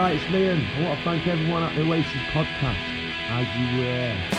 Alright, it's Liam. I want to thank everyone at the Oasis podcast, as you were.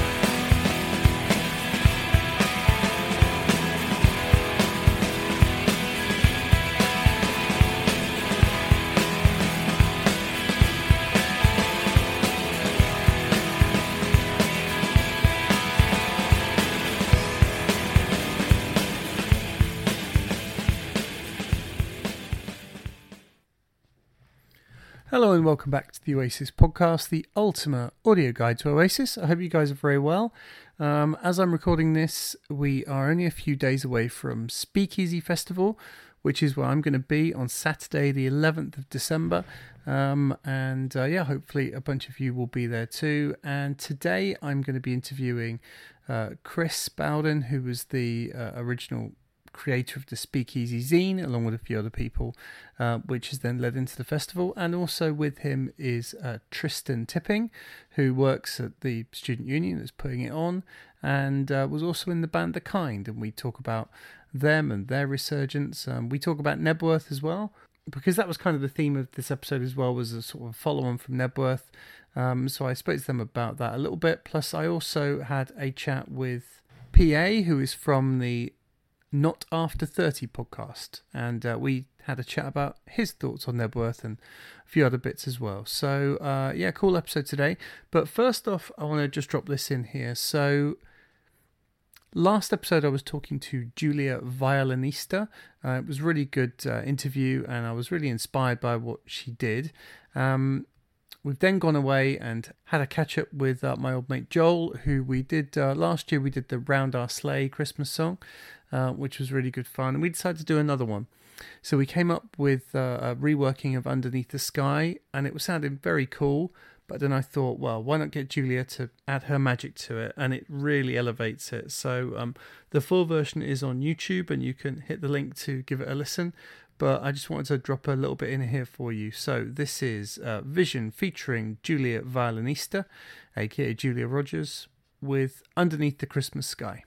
Hello and welcome back to the Oasis podcast, the ultimate audio guide to Oasis. I hope you guys are very well. As I'm recording this, we are only a few days away from Speakeasy Festival, which is where I'm going to be on Saturday the 11th of December. Hopefully a bunch of you will be there too. And today I'm going to be interviewing Chris Bowden, who was the original creator of the Speakeasy zine, along with a few other people, which has then led into the festival. And also with him is Tristan Tipping, who works at the student union that's putting it on, and was also in the band The Kind. And we talk about them and their resurgence. We talk about Knebworth as well, because that was kind of the theme of this episode as well, was a sort of follow-on from Knebworth. So I spoke to them about that a little bit. Plus I also had a chat with PA, who is from the Not After 30 podcast, and we had a chat about his thoughts on Knebworth and a few other bits as well. So cool episode today. But first off, I want to just drop this in here. So last episode I was talking to Julia Violinista. It was a really good interview, and I was really inspired by what she did. We've then gone away and had a catch up with my old mate Joel, who we did last year. We did the Round Our Sleigh Christmas song, which was really good fun. And we decided to do another one. So we came up with a reworking of Underneath the Sky, and it was sounding very cool. But then I thought, well, why not get Julia to add her magic to it? And it really elevates it. So the full version is on YouTube, and you can hit the link to give it a listen. But I just wanted to drop a little bit in here for you. So this is Vision featuring Julia Violinista, aka Julia Rogers, with Underneath the Christmas Sky.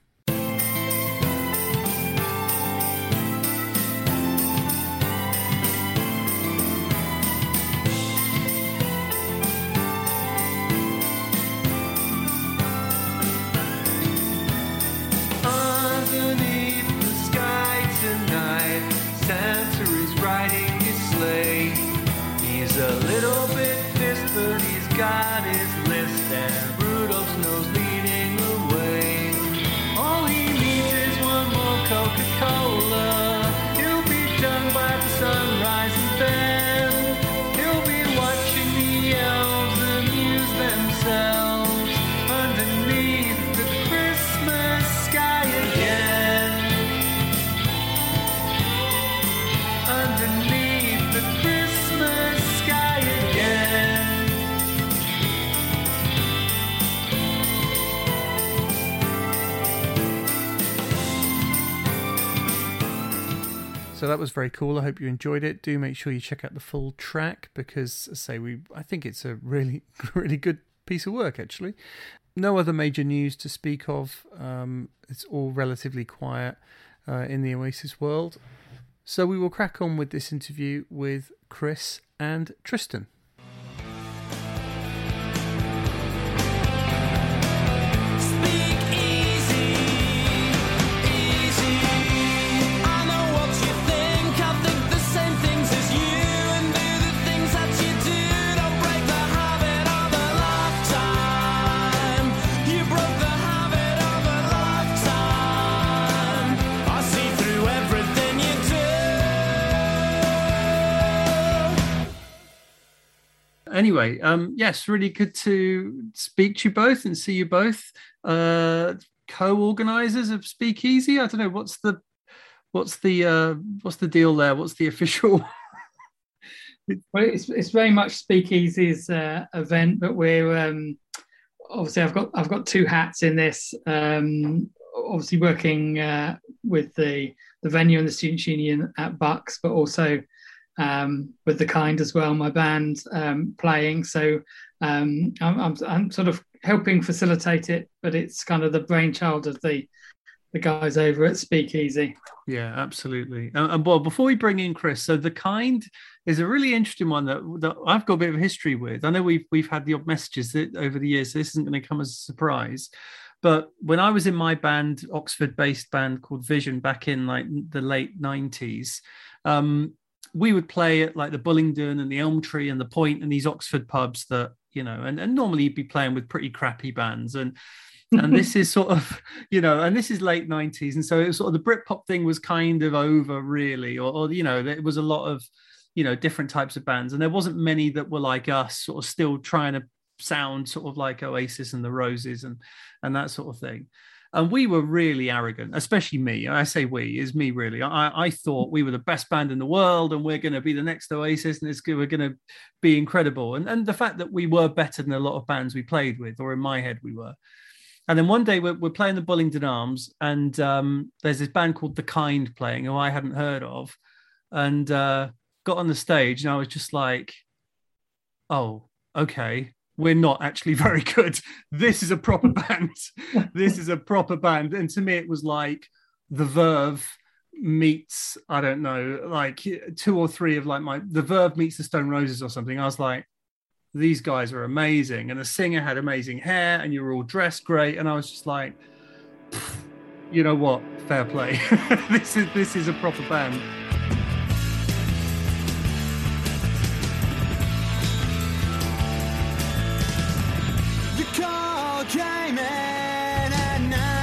Got his list and Rudolph's nose leading the way. All he needs is one more Coca-Cola. He'll be done by the sunrise, and then he'll be watching the elves amuse themselves underneath the Christmas sky again. Underneath the Christmas sky again. So that was very cool. I hope you enjoyed it. Do make sure you check out the full track, because, I think it's a really, really good piece of work, actually. No other major news to speak of. It's all relatively quiet in the Oasis world. So we will crack on with this interview with Chris and Tristan. Anyway, yes, really good to speak to you both and see you both. Co-organisers of Speakeasy. I don't know what's the deal there. What's the official? Well, it's very much Speakeasy's event, but we're obviously I've got two hats in this. Obviously working with the venue and the Students' Union at Bucks, but also with The Kind as well, my band playing. So I'm sort of helping facilitate it, but it's kind of the brainchild of the the guys over at Speakeasy. Yeah, absolutely. And well, before we bring in Chris, so The Kind is a really interesting one that I've got a bit of history with. I know we've had the odd messages over the years, so this isn't going to come as a surprise. But when I was in my band, Oxford-based band called Vision, back in like the late 90s, we would play at like the Bullingdon and the Elm Tree and the Point and these Oxford pubs that, you know, and normally you'd be playing with pretty crappy bands. And this is sort of, you know, and this is late 90s. And so it was sort of the Britpop thing was kind of over, really, or you know, there was a lot of, you know, different types of bands. And there wasn't many that were like us, sort of still trying to sound sort of like Oasis and the Roses and that sort of thing. And we were really arrogant, especially me. I say we, is me really. I thought we were the best band in the world and we're going to be the next Oasis and we're going to be incredible. And the fact that we were better than a lot of bands we played with, or in my head we were. And then one day we're playing the Bullingdon Arms and there's this band called The Kind playing, who I hadn't heard of, and got on the stage and I was just like, oh, okay, we're not actually very good. This is a proper band. This is a proper band. And to me, it was like The Verve meets, I don't know, like two or three of like The Verve meets the Stone Roses or something. I was like, these guys are amazing. And the singer had amazing hair and you were all dressed great. And I was just like, you know what? Fair play. This is a proper band. The call came in at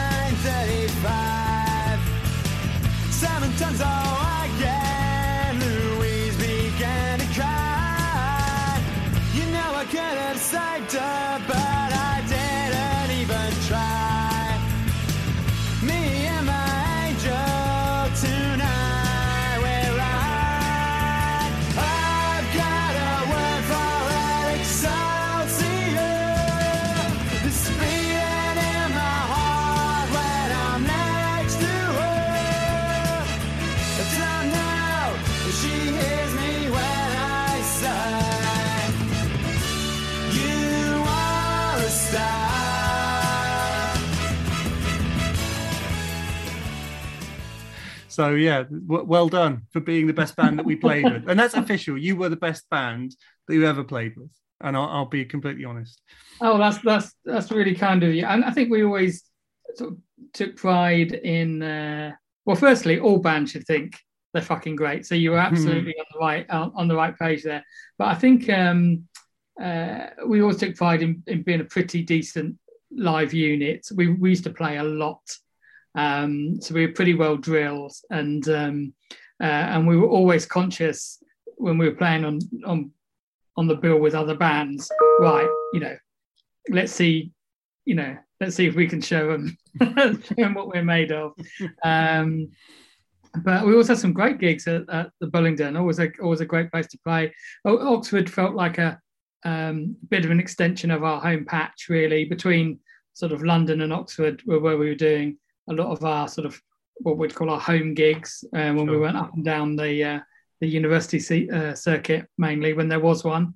9:35. 7 tons all again. Louise began to cry. You know I could have saved her, but I didn't even try. Me and my angel tonight, we're right. I've got a word for Excelsior. It's beating in my heart when I'm next to her. It's not now, she hears me when I say, you are a star. So yeah, well done for being the best band that we played with. And that's official. You were the best band that you ever played with. And I'll be completely honest. Oh, that's really kind of you. And I think we always sort of took pride in. Well, firstly, all bands should think they're fucking great. So you were absolutely on the right page there. But I think we always took pride in being a pretty decent live unit. We used to play a lot, so we were pretty well drilled, and we were always conscious when we were playing on the bill with other bands. Right, you know, let's see if we can show them what we're made of. But we also had some great gigs at the Bullingdon. Always a great place to play. Oxford felt like a bit of an extension of our home patch, really, between sort of London and Oxford, where we were doing a lot of our sort of what we'd call our home gigs when we went up and down the university circuit, mainly when there was one.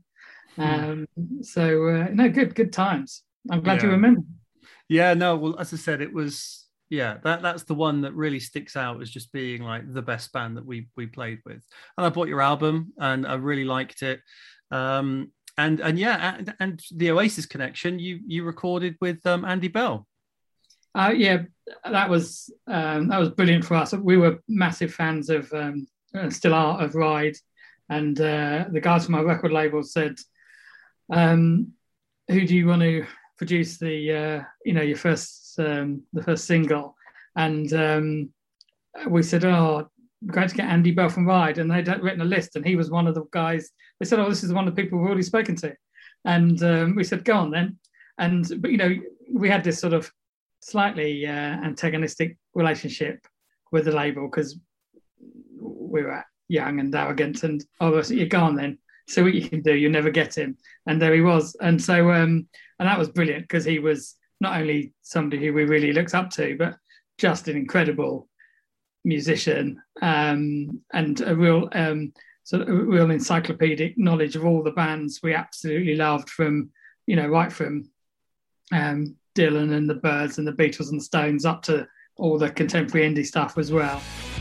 So good times. I'm glad you remember. Yeah, no, well, as I said, it was, that's the one that really sticks out as just being like the best band that we played with. And I bought your album and I really liked it. And the Oasis connection, you recorded with Andy Bell. That was brilliant for us. We were massive fans of, still are, of Ride, and the guys from my record label said, "Who do you want to produce the first single?" And we said, "Oh, we're going to get Andy Bell from Ride," and they'd written a list, and he was one of the guys. They said, "Oh, this is one of the people we've already spoken to," and we said, "Go on then." But we had this sort of slightly antagonistic relationship with the label because we were young and arrogant, and you go on then, see what you can do. You never get him, and there he was. And so and that was brilliant because he was not only somebody who we really looked up to, but just an incredible musician, and a real real encyclopedic knowledge of all the bands we absolutely loved, from right from Dylan and the Byrds and the Beatles and the Stones up to all the contemporary indie stuff as well.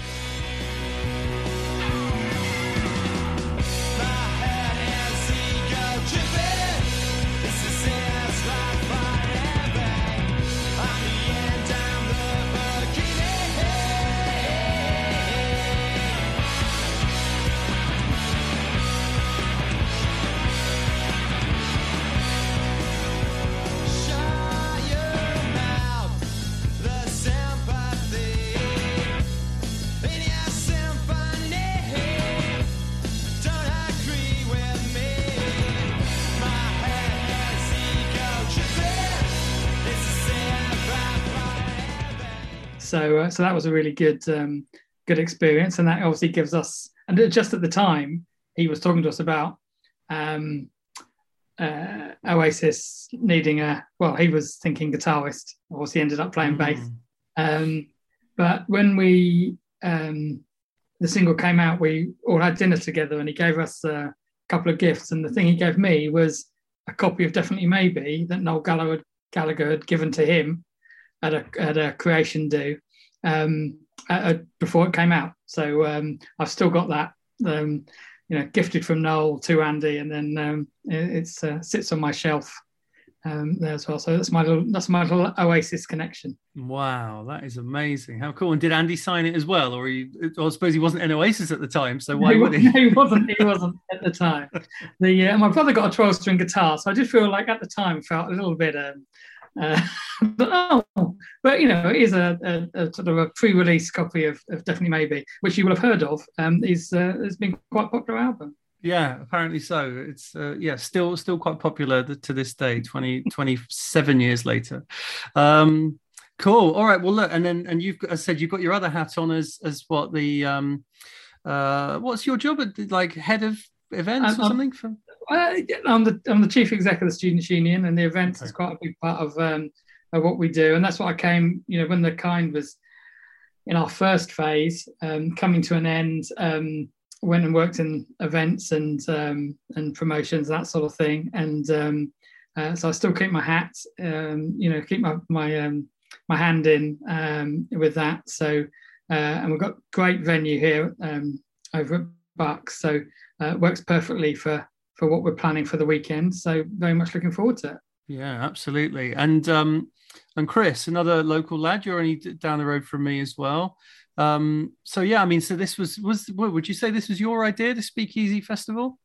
So that was a really good experience, and that obviously gives us. And just at the time, he was talking to us about Oasis needing he was thinking guitarist. Of course, he ended up playing bass. But when the single came out, we all had dinner together, and he gave us a couple of gifts. And the thing he gave me was a copy of Definitely Maybe that Noel Gallagher had given to him at a creation do before it came out. So I've still got that, gifted from Noel to Andy, and then it sits on my shelf there as well. So that's my little Oasis connection. Wow, that is amazing. How cool. And did Andy sign it as well? Or I suppose he wasn't in Oasis at the time, so why would he? He wasn't at the time. My brother got a 12-string guitar, so I just feel like at the time felt a little bit but it is a sort of a pre-release copy of Definitely Maybe, which you will have heard of. It's been quite a popular album. Yeah, apparently so. It's still quite popular to this day, 27 years later. Cool. All right. Well, look, and you've said you've got your other hat on as what the what's your job at, like, head of events or something? I'm the chief exec of the Students' Union, and the events is quite a big part of what we do, and that's what I came. When the Kind was in our first phase, coming to an end, went and worked in events and promotions, that sort of thing, and so I still keep my hat, keep my hand in with that. So and we've got great venue here over at Bucks, so it works perfectly for what we're planning for the weekend. So very much looking forward to it. Yeah, absolutely. And Chris, another local lad, you're only down the road from me as well. So yeah, I mean, so this was would you say this was your idea, the Speakeasy Festival?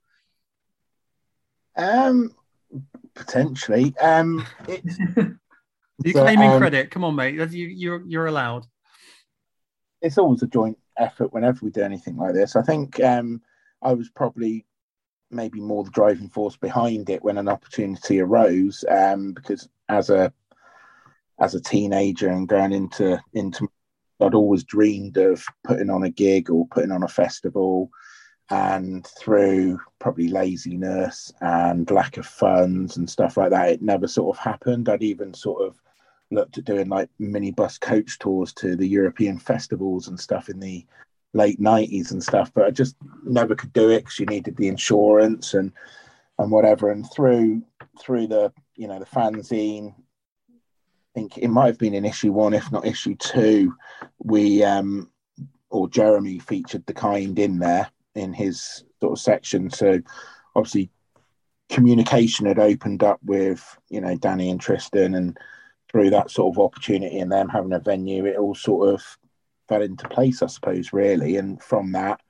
Potentially. You're claiming credit. Come on, mate. You're allowed. It's always a joint effort whenever we do anything like this. I think I was probably maybe more the driving force behind it when an opportunity arose, because as a teenager and going into I'd always dreamed of putting on a gig or putting on a festival, and through probably laziness and lack of funds and stuff like that, it never sort of happened. I'd even sort of looked at doing like minibus coach tours to the European festivals and stuff in the late 90s and stuff, but I just never could do it because you needed the insurance and whatever. And through the the fanzine, I think it might have been in issue 1, if not issue 2, we or Jeremy featured the Kind in there in his sort of section. So obviously communication had opened up with Danny and Tristan, and through that sort of opportunity and them having a venue, it all sort of fell into place, I suppose, really. And from that,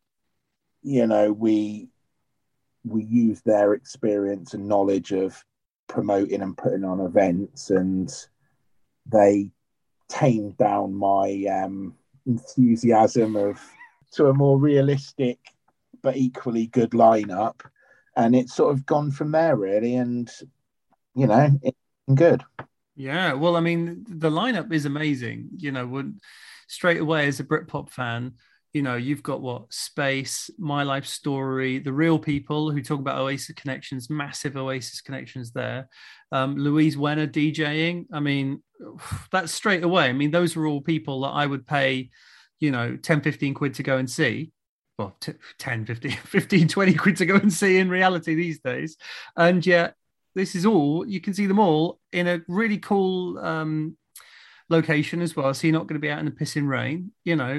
we used their experience and knowledge of promoting and putting on events, and they tamed down my enthusiasm to a more realistic but equally good lineup, and it's sort of gone from there, really. And it's been good. Yeah, well, I mean, the lineup is amazing. Straight away as a Britpop fan, you've got Space, My Life Story, The Real People, who talk about Oasis connections, massive Oasis connections there. Louise Wenner DJing. I mean, that's straight away. I mean, those are all people that I would pay, 10, 15 quid to go and see. Well, 10, 15, 20 quid to go and see in reality these days. And yet, this is all, you can see them all in a really cool location as well, so you're not going to be out in the pissing rain,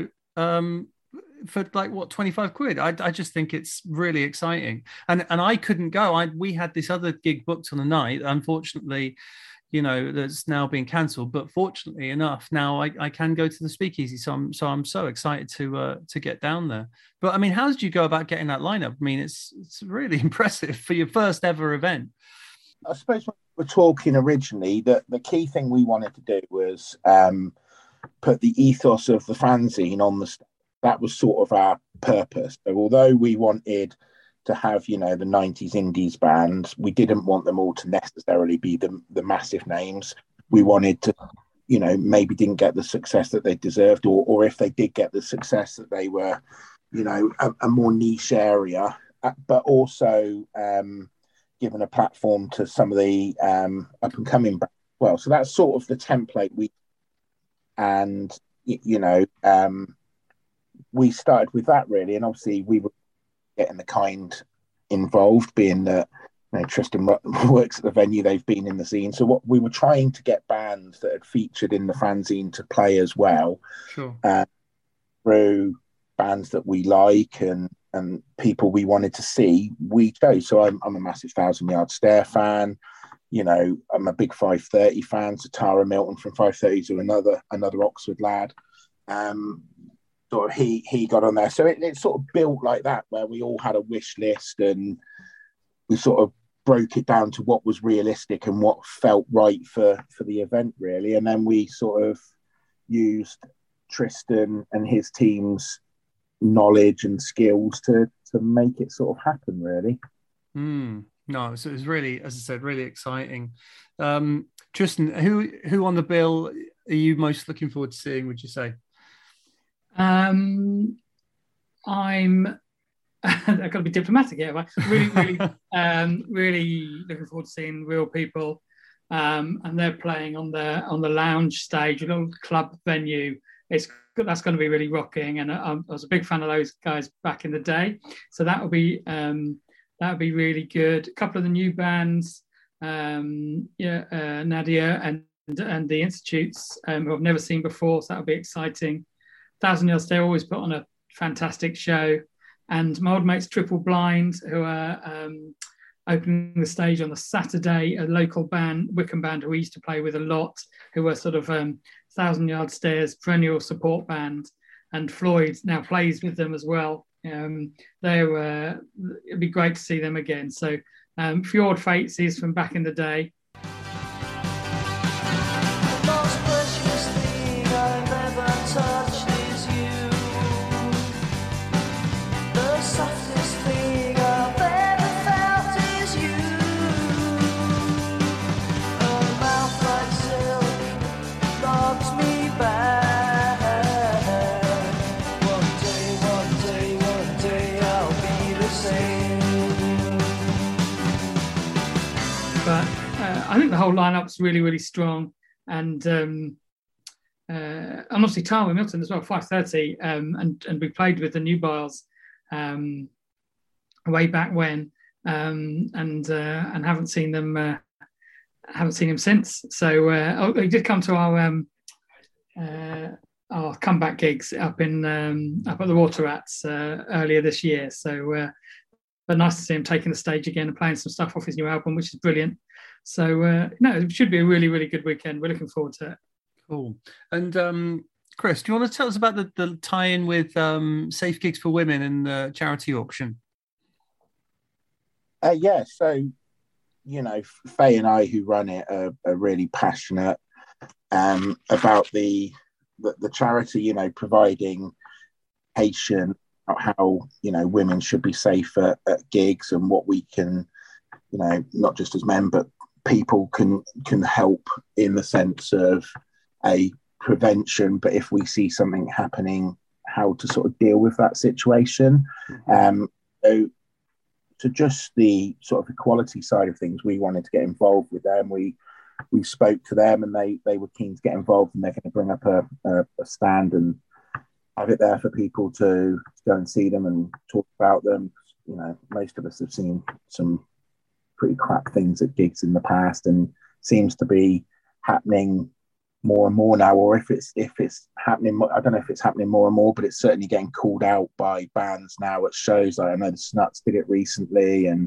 for like what, 25 quid. I just think it's really exciting, and I couldn't go. We had this other gig booked on the night, unfortunately, that's now been cancelled, but fortunately enough now I can go to the Speakeasy, so I'm so excited to get down there. But I mean, how did you go about getting that lineup? I mean, it's really impressive for your first ever event. I suppose when we were talking originally, that the key thing we wanted to do was put the ethos of the fanzine on the stage. That was sort of our purpose. So although we wanted to have, the 90s indies bands, we didn't want them all to necessarily be the massive names. We wanted to, maybe didn't get the success that they deserved, or if they did get the success, that they were, a more niche area, but also given a platform to some of the up and coming bands as well. So that's sort of the template we started with that, really. And obviously we were getting the kind involved, being that Tristan works at the venue, they've been in the scene. So what we were trying to get bands that had featured in the fanzine to play as well, sure, through bands that we like and people we wanted to see, we chose. So I'm a massive 1,000 Yard Stare fan. I'm a big 530 fan. So Tara Milton from 530 to another Oxford lad. Sort of he got on there. So it sort of built like that, where we all had a wish list and we sort of broke it down to what was realistic and what felt right for the event, really. And then we sort of used Tristan and his team's knowledge and skills to make it sort of happen, really. No, so it was really, as I said, really exciting. Tristan, who on the bill are you most looking forward to seeing, would you say? I'm I've got to be diplomatic here, but really really looking forward to seeing Real People, and they're playing on the lounge stage, a little club venue. That's going to be really rocking, and I was a big fan of those guys back in the day, so that would be really good. A couple of the new bands, Nadia and the Institutes, who I've never seen before, so that would be exciting. 1,000 Yard Stare always put on a fantastic show, and my old mates Triple Blind, who are opening the stage on the Saturday, a local band, Wickham band, who we used to play with a lot, who were sort of 1,000 Yard Stare's perennial support band, and Floyd now plays with them as well. It'd be great to see them again. So Fjord Fates is from back in the day. I think the whole lineup's really, really strong, and obviously Tara Milton as well, 530, and we played with the Nubiles way back when, and haven't seen him since. So he did come to our comeback gigs up at the Water Rats earlier this year. So, but nice to see him taking the stage again and playing some stuff off his new album, which is brilliant. So it should be a really, really good weekend. We're looking forward to it. Cool. And Chris, do you want to tell us about the tie-in with Safe Gigs for Women and the charity auction? Yeah, so Faye and I, who run it, are really passionate about the charity, providing education about how women should be safe at gigs, and what we can, not just as men but people can help in the sense of prevention, but if we see something happening, how to sort of deal with that situation. So just the sort of equality side of things, we wanted to get involved with them. We spoke to them, and they were keen to get involved, and they're going to bring up a stand and have it there for people to go and see them and talk about them. Most of us have seen some pretty crap things at gigs in the past, and seems to be happening more and more now, or if it's happening. I don't know if it's happening more and more, but it's certainly getting called out by bands now at shows. Like I know the Snuts did it recently, and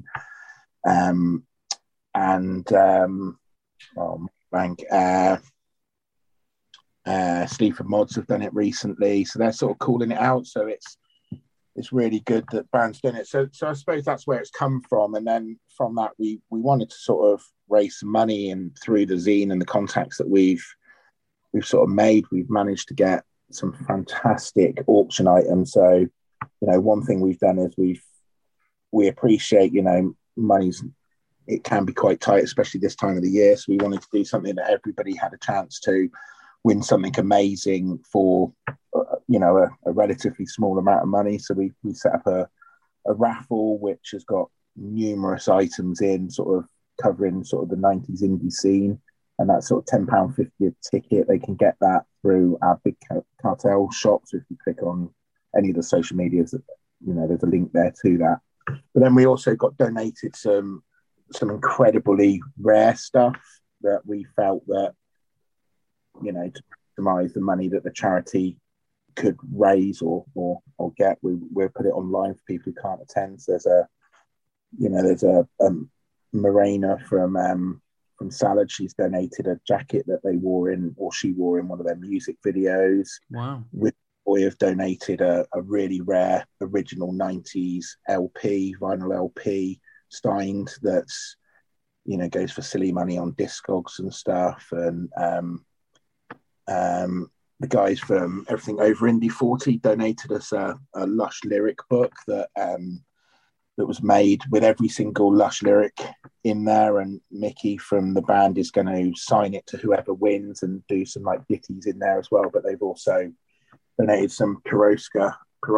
Sleaford Mods have done it recently, so they're sort of calling it out. So it's really good that bands doing it. So I suppose that's where it's come from, and then from that we wanted to sort of raise some money, and through the zine and the contacts that we've sort of made, we've managed to get some fantastic auction items. So one thing we've done is we appreciate it can be quite tight, especially this time of the year. So we wanted to do something that everybody had a chance to win something amazing for, a relatively small amount of money. So we set up a raffle, which has got numerous items in, sort of covering sort of the 90s indie scene. And that's sort of £10.50 a ticket. They can get that through our Big Cartel shop. So if you click on any of the social medias, there's a link there to that. But then we also got donated some incredibly rare stuff that we felt that, to maximize the money that the charity could raise or get, we'll put it online for people who can't attend. So there's a Morena from Salad. She's donated a jacket that she wore in one of their music videos. Wow. We have donated a really rare original 90s vinyl LP Stein that's goes for silly money on Discogs and stuff. And the guys from Everything Over Indie 40 donated us a Lush lyric book that was made with every single Lush lyric in there, and Mickey from the band is going to sign it to whoever wins and do some like ditties in there as well. But they've also donated some Piroska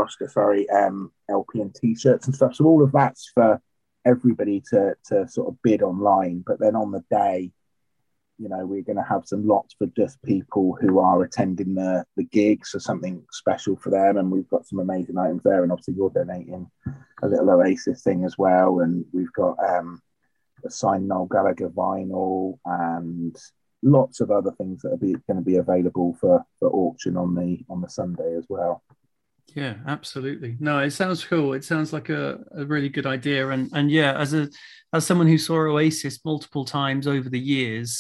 LP and t-shirts and stuff. So all of that's for everybody to sort of bid online. But then on the day, we're going to have some lots for just people who are attending the gigs, or something special for them. And we've got some amazing items there. And obviously you're donating a little Oasis thing as well. And we've got a signed Noel Gallagher vinyl and lots of other things that are going to be available for auction on the Sunday as well. Yeah, absolutely. No, it sounds cool. It sounds like a really good idea. And yeah, as someone who saw Oasis multiple times over the years,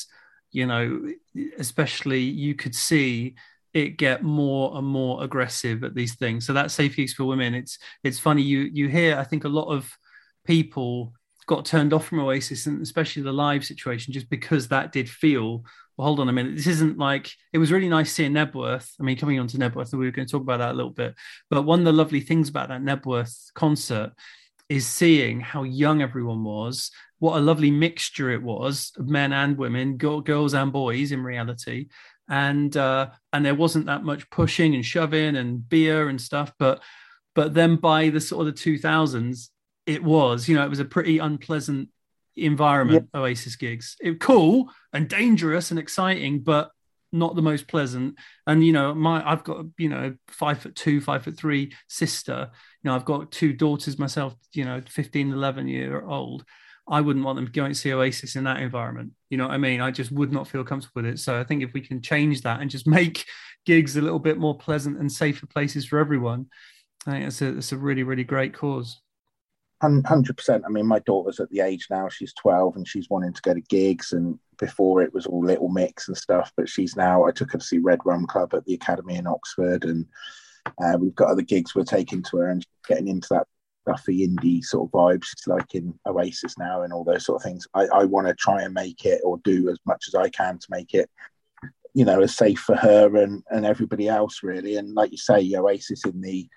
especially you could see it get more and more aggressive at these things. So that Safe Gigs for Women, it's funny. You hear, I think a lot of people got turned off from Oasis, and especially the live situation, just because that did feel, well, hold on a minute, this isn't like, it was really nice seeing Nebworth. I mean, coming on to Nebworth, we were going to talk about that a little bit, but one of the lovely things about that Nebworth concert is seeing how young everyone was, what a lovely mixture it was of men and women, girls and boys in reality. And there wasn't that much pushing and shoving and beer and stuff, but then by the sort of the 2000s, it was a pretty unpleasant environment. Yeah. Oasis gigs, it was cool and dangerous and exciting, but not the most pleasant. And I've got 5'2", 5'3" sister. I've got two daughters myself. 15, 11-year-old. I wouldn't want them to go and see Oasis in that environment. You know what I mean? I just would not feel comfortable with it. So I think if we can change that and just make gigs a little bit more pleasant and safer places for everyone, I think it's a really, really great cause. 100%. I mean, my daughter's at the age now, she's 12 and she's wanting to go to gigs, and before it was all Little Mix and stuff, but I took her to see Red Rum Club at the Academy in Oxford, and we've got other gigs we're taking to her, and she's getting into that stuffy indie sort of vibes. She's like in Oasis now and all those sort of things. I want to try and make it, or do as much as I can to make it, as safe for her and everybody else, really. And like you say, Oasis in the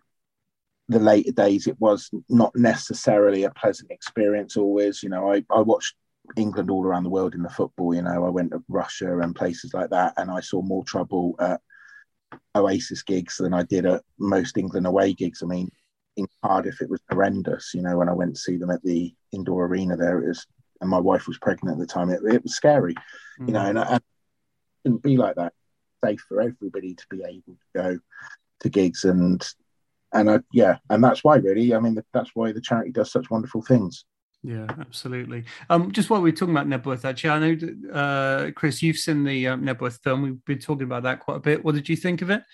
later days, it was not necessarily a pleasant experience always. I watched England all around the world in the football. I went to Russia and places like that, and I saw more trouble at Oasis gigs than I did at most England away gigs. I mean, in Cardiff it was horrendous. When I went to see them at the indoor arena there, it was, and my wife was pregnant at the time, it was scary. And it shouldn't be like that. It's safe for everybody to be able to go to gigs, and that's why, really. I mean, that's why the charity does such wonderful things. Yeah, absolutely. Just while we're talking about Nebworth, actually, I know that, Chris, you've seen the Nebworth film. We've been talking about that quite a bit. What did you think of it?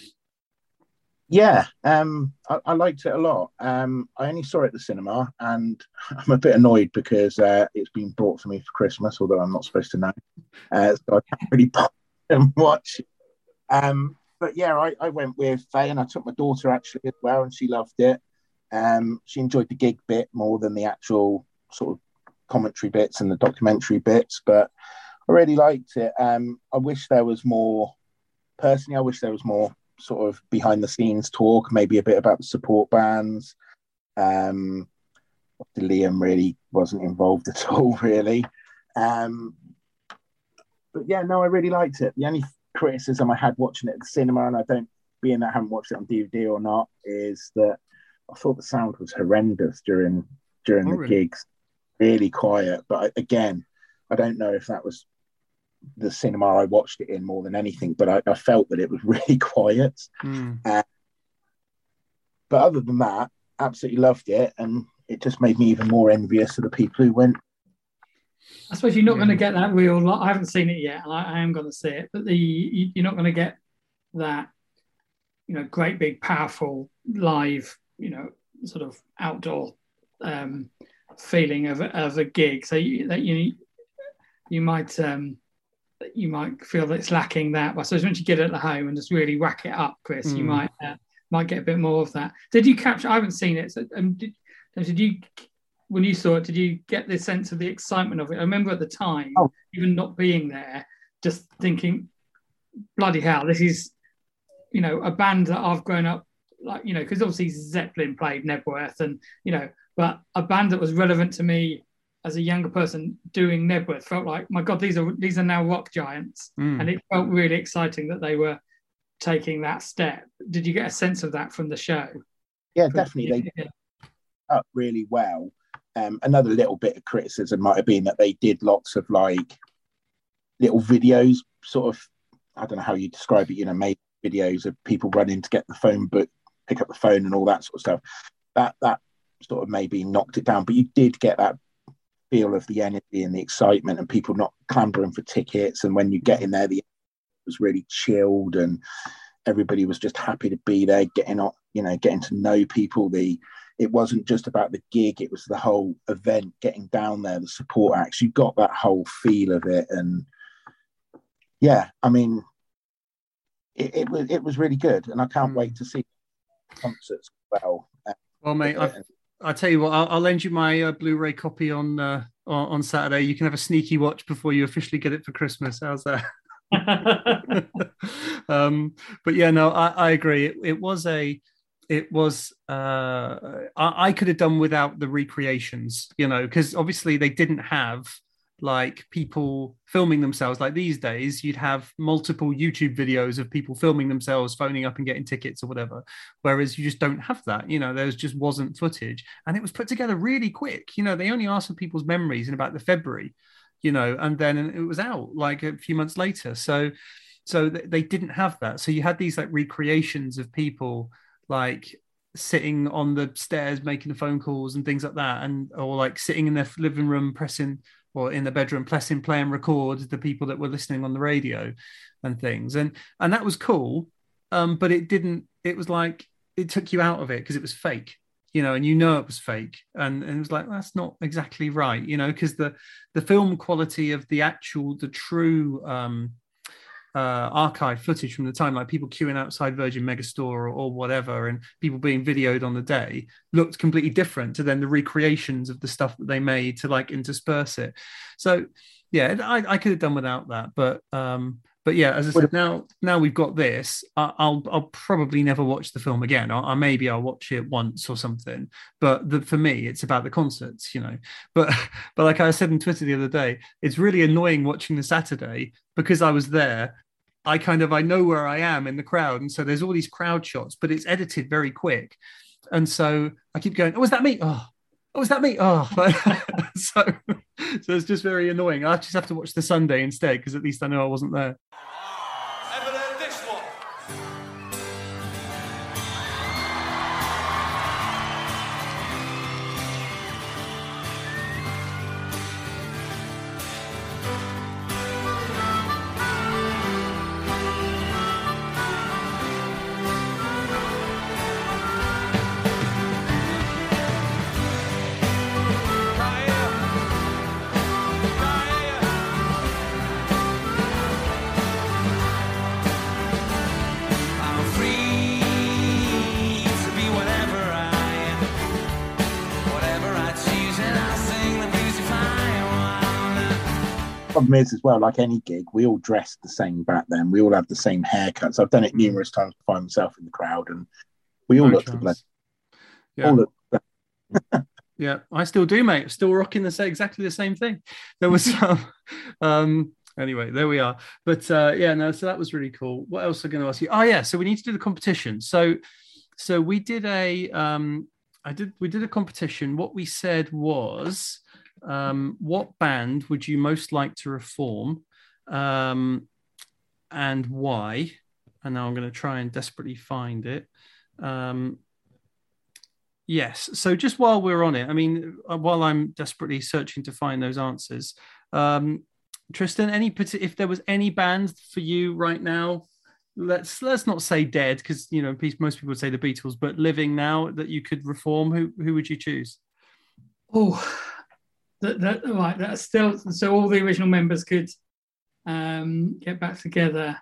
Yeah, I liked it a lot. I only saw it at the cinema, and I'm a bit annoyed because it's been brought for me for Christmas, although I'm not supposed to know, so I can't really pop and watch. But yeah, I went with Faye, and I took my daughter actually as well, and she loved it. She enjoyed the gig bit more than the actual sort of commentary bits and the documentary bits, but I really liked it. I wish there was more. Personally, I wish there was more sort of behind the scenes talk, maybe a bit about the support bands. Liam really wasn't involved at all, really. But yeah, no, I really liked it. The only criticism I had watching it at the cinema, and I don't, being that I haven't watched it on DVD or not, is that I thought the sound was horrendous during the gigs, really quiet. But again, I don't know if that was the cinema I watched it in more than anything, but I felt that it was really quiet. But other than that, absolutely loved it, and it just made me even more envious of the people who went. I suppose you're not going to get that real. I haven't seen it yet, and I am going to see it. But you're not going to get that, great big powerful live, sort of outdoor feeling of a gig. So you might feel that it's lacking that. But I suppose once you get it at home and just really rack it up, Chris, you might get a bit more of that. Did you capture? I haven't seen it. So, did you? When you saw it, did you get the sense of the excitement of it? I remember at the time, even not being there, just thinking, bloody hell, this is, a band that I've grown up, like, because obviously Zeppelin played Nebworth and, but a band that was relevant to me as a younger person doing Nebworth felt like, my God, these are now rock giants. And it felt really exciting that they were taking that step. Did you get a sense of that from the show? Yeah, definitely. They did up really well. Another little bit of criticism might have been that they did lots of like little videos, sort of, I don't know how you describe it, made videos of people running to get the phone book, pick up the phone and all that sort of stuff. That sort of maybe knocked it down, but you did get that feel of the energy and the excitement and people not clambering for tickets. And when you get in there, it was really chilled and everybody was just happy to be there, getting to know people. It wasn't just about the gig, it was the whole event, getting down there, the support acts. You got that whole feel of it. And yeah, I mean, it was really good. And I can't wait to see concerts as well. Well, mate, I'll tell you what, I'll lend you my Blu-ray copy on Saturday. You can have a sneaky watch before you officially get it for Christmas. How's that? But yeah, no, I agree. I could have done without the recreations, because obviously they didn't have like people filming themselves. Like these days, you'd have multiple YouTube videos of people filming themselves, phoning up and getting tickets or whatever. Whereas you just don't have that. There just wasn't footage, and it was put together really quick. They only asked for people's memories in about the February, and then it was out like a few months later. So they didn't have that. So you had these like recreations of people like sitting on the stairs making the phone calls and things like that, or like sitting in their living room pressing, or in the bedroom pressing play and record the people that were listening on the radio and things, and that was cool, but it was like it took you out of it because it was fake, and it was fake, and it was like, that's not exactly right, because the film quality of the true archive footage from the time, like people queuing outside Virgin Megastore or whatever, and people being videoed on the day, looked completely different to then the recreations of the stuff that they made to like intersperse it. So yeah, I could have done without that, but yeah, as I said, now we've got this. I'll probably never watch the film again. Maybe I'll watch it once or something. But for me, it's about the concerts, But like I said on Twitter the other day, it's really annoying watching the Saturday because I was there. I know where I am in the crowd, and so there's all these crowd shots, but it's edited very quick, and so I keep going, "Oh, is that me? Oh, is that me? Oh," so it's just very annoying. I just have to watch the Sunday instead because at least I know I wasn't there. Ever heard this one? problem is as well, like any gig, we all dressed the same back then. We all had the same haircuts. I've done it numerous times to find myself in the crowd, and we all looked the yeah. all looked. Yeah, I still do, mate. Still rocking exactly the same thing. There was some. Anyway, there we are. But yeah, no. So that was really cool. What else am I going to ask you? Oh yeah, so we need to do the competition. So we did a we did a competition. What we said was, what band would you most like to reform, and why? And now I'm going to try and desperately find it. Yes. So just while we're on it, I mean, while I'm desperately searching to find those answers, Tristan, if there was any band for you right now, let's not say dead, because most people would say the Beatles, but living now that you could reform, who would you choose? Oh, right. That's still so all the original members could get back together.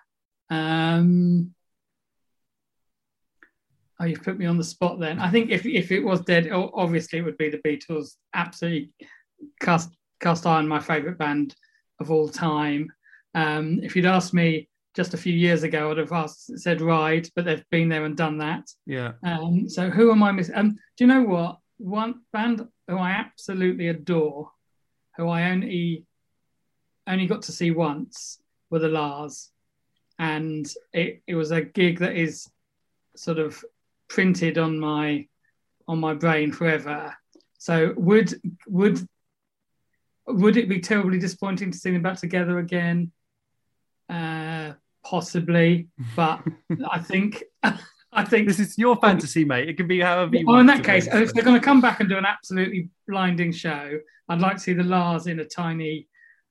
Oh, you've put me on the spot then. I think if it was dead, obviously it would be the Beatles. Absolutely cast iron, my favourite band of all time. If you'd asked me just a few years ago, I'd have said Ride, but they've been there and done that. Yeah. So who am I missing? Do you know what? One band who I absolutely adore, who I only got to see once, were the Lars. And it was a gig that is sort of printed on my brain forever. So would it be terribly disappointing to see them back together again? Possibly, but I think this is your fantasy, mate. It can be however you want. Well, in that case, if they're going to come back and do an absolutely blinding show, I'd like to see the Lars in a tiny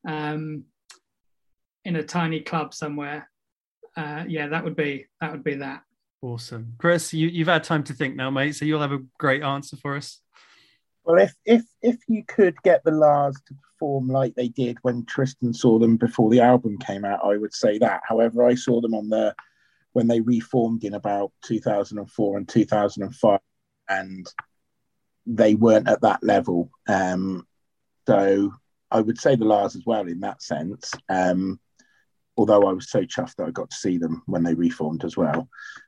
club somewhere. Yeah, that would be that. Awesome. Chris, you've had time to think now, mate, so you'll have a great answer for us. Well, if you could get the Lars to perform like they did when Tristan saw them before the album came out, I would say that. However, I saw them when they reformed in about 2004 and 2005, and they weren't at that level. So I would say the Lars as well in that sense. Although I was so chuffed that I got to see them when they reformed as well.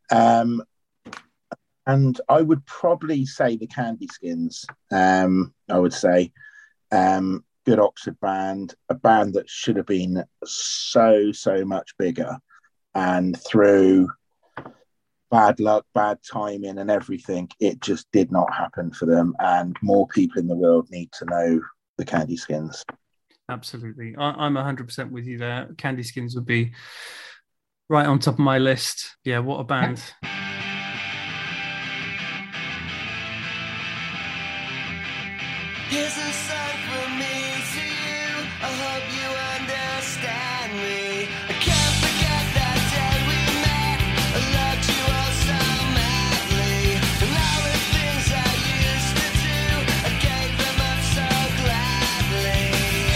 And I would probably say the Candy Skins. I would say good Oxford band, a band that should have been so much bigger, and through bad luck, bad timing and everything, it just did not happen for them, and more people in the world need to know the Candy Skins. Absolutely. I'm 100% with you there. Candy Skins would be right on top of my list. Yeah, what a band. Here's a song from me to you. I hope you understand me. I can't forget that day we met. I loved you all so madly. And all the things I used to do, I gave them up so gladly.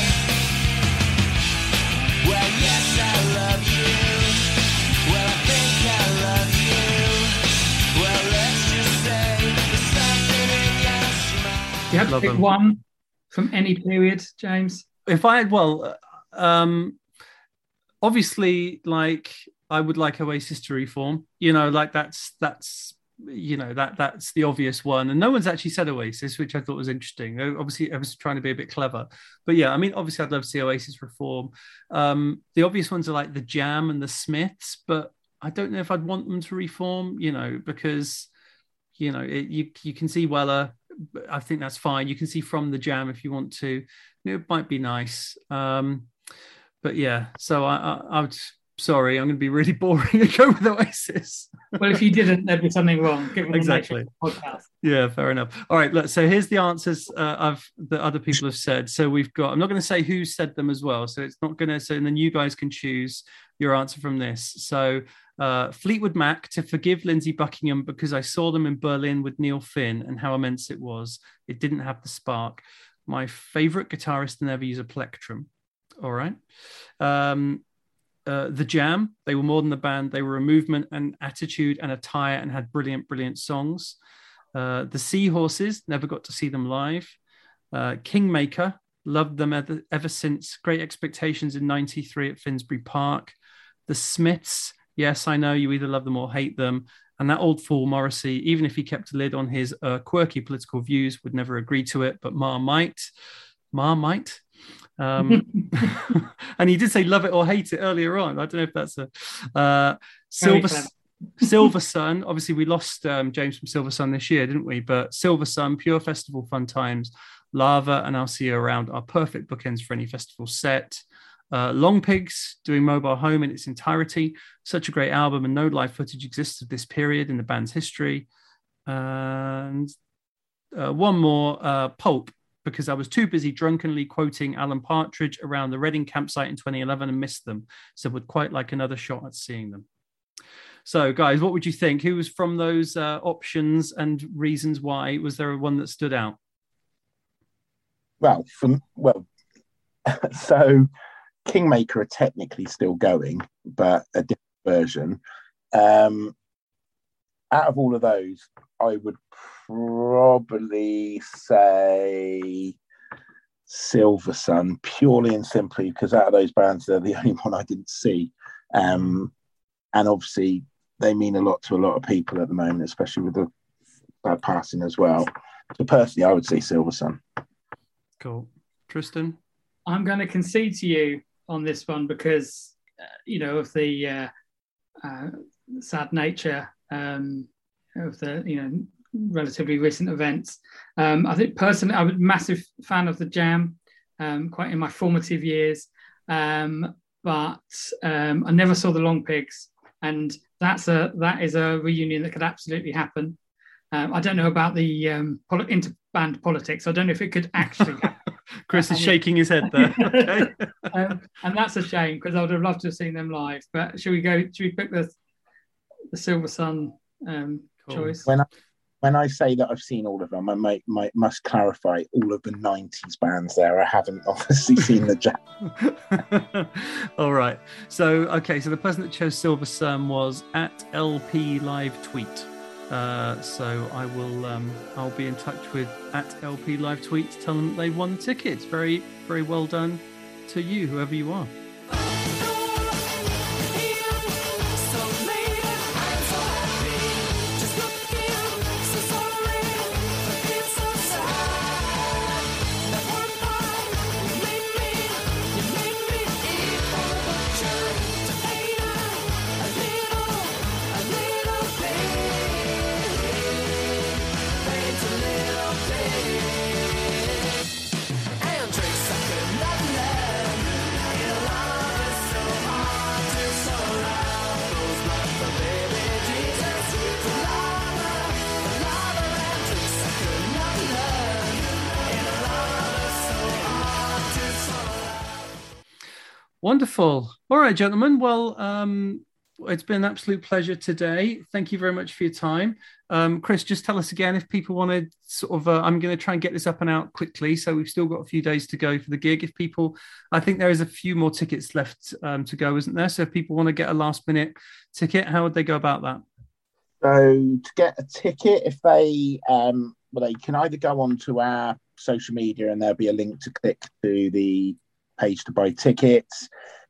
Well, yes, I love you. Well, I think I love you. Well, let's just say there's something in your smile. You have to pick one from any period, James. If I had, obviously, like I would like Oasis to reform. Like that's the obvious one, and no one's actually said Oasis, which I thought was interesting. Obviously, I was trying to be a bit clever, but yeah, I mean, obviously, I'd love to see Oasis reform. The obvious ones are like the Jam and the Smiths, but I don't know if I'd want them to reform. Because you can see Weller. I think that's fine. You can see From the Jam if you want to. It might be nice. But yeah, so I would. Sorry, I'm going to be really boring and go with Oasis. Well, if you didn't, there'd be something wrong. Given Exactly. The podcast. Yeah, fair enough. All right, look. So here's the answers that other people have said. So we've got. I'm not going to say who said them as well. So it's not going to. So and then you guys can choose your answer from this. So Fleetwood Mac, to forgive Lindsey Buckingham because I saw them in Berlin with Neil Finn and how immense it was. It didn't have the spark. My favorite guitarist to never use a plectrum. All right. The Jam, they were more than the band. They were a movement and attitude and attire and had brilliant songs. The Seahorses, never got to see them live. Kingmaker, Loved them ever since. Great Expectations in '93 at Finsbury Park. The Smiths. Yes, I know you either love them or hate them. And that old fool Morrissey, even if he kept a lid on his quirky political views, would never agree to it. But Marmite. And he did say love it or hate it earlier on. I don't know if that's a Silver Sun. Obviously, we lost James from Silver Sun this year, didn't we? But Silver Sun, Pure Festival Fun Times, Lava, and I'll See You Around are perfect bookends for any festival set. Long Pigs, doing Mobile Home in its entirety. Such a great album, and no live footage exists of this period in the band's history. And one more, Pulp, because I was too busy drunkenly quoting Alan Partridge around the Reading campsite in 2011 and missed them. So would quite like another shot at seeing them. So, guys, what would you think? Who was from those options and reasons why? Was there one that stood out? So Kingmaker are technically still going, but a different version. Out of all of those, I would probably say Silver Sun, purely and simply because out of those bands, they're the only one I didn't see. And obviously, they mean a lot to a lot of people at the moment, especially with the bad passing as well. So personally, I would say Silver Sun. Cool. Tristan? I'm going to concede to you on this one because, of the sad nature of the, relatively recent events. I think personally, I was a massive fan of the Jam, quite in my formative years. But I never saw the Long Pigs, and that is a reunion that could absolutely happen. I don't know about the interband politics. I don't know if it could actually happen. Chris is shaking his head there. Okay. And that's a shame because I would have loved to have seen them live. But should we pick the Silver Sun choice? When I say that I've seen all of them, I must clarify all of the 90s bands there. I haven't obviously seen the Jam. All right. So the person that chose Silver Sun was at LP Live Tweet. So I will I'll be in touch with at LP Live Tweet to tell them that they won tickets. Very, very well done to you, whoever you are. Wonderful. All right, gentlemen. Well, it's been an absolute pleasure today. Thank you very much for your time. Chris, just tell us again if people want to sort of, I'm going to try and get this up and out quickly. So we've still got a few days to go for the gig. If people, I think there is a few more tickets left to go, isn't there? So if people want to get a last minute ticket, how would they go about that? So to get a ticket, if they, they can either go onto our social media and there'll be a link to click to the page to buy tickets.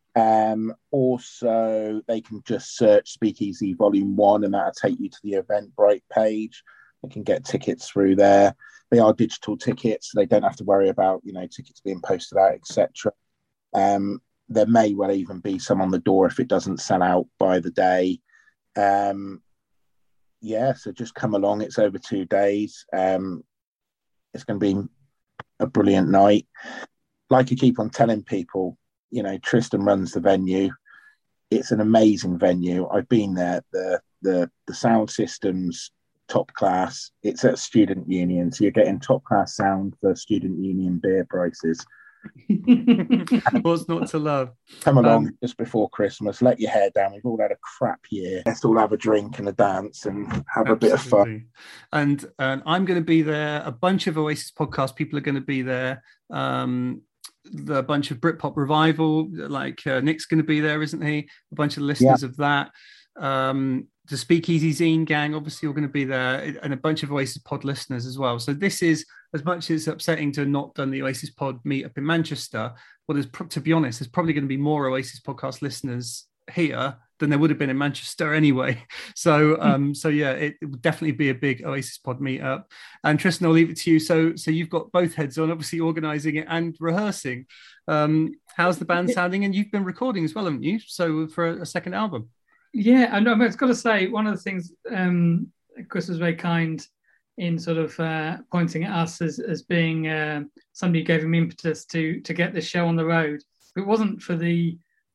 Also, they can just search Speakeasy Volume 1 and that'll take you to the Eventbrite page. They can get tickets through there. They are digital tickets, so they don't have to worry about, tickets being posted out, etc. There may well even be some on the door if it doesn't sell out by the day. So just come along. It's over 2 days. It's going to be a brilliant night. Like I keep on telling people, Tristan runs the venue. It's an amazing venue. I've been there. The sound system's top class. It's at Student Union, so you're getting top class sound for Student Union beer prices. What's not to love? Come along just before Christmas. Let your hair down. We've all had a crap year. Let's all have a drink and a dance and have a bit of fun. And I'm going to be there. A bunch of Oasis podcast people are going to be there. The bunch of Britpop Revival, like Nick's going to be there, isn't he? A bunch of listeners of that. the Speakeasy Zine gang, obviously, you're going to be there, and a bunch of Oasis Pod listeners as well. So this is, as much as it's upsetting to have not done the Oasis Pod meetup in Manchester, well, to be honest, there's probably going to be more Oasis podcast listeners here than there would have been in Manchester anyway. So yeah, it would definitely be a big Oasis Pod meetup. And Tristan, I'll leave it to you. So you've got both heads on, obviously organising it and rehearsing. How's the band sounding? And you've been recording as well, haven't you? So for a second album. Yeah, I know. I've got to say, one of the things Chris was very kind in sort of pointing at us as being somebody who gave him impetus to get this show on the road. If it wasn't for the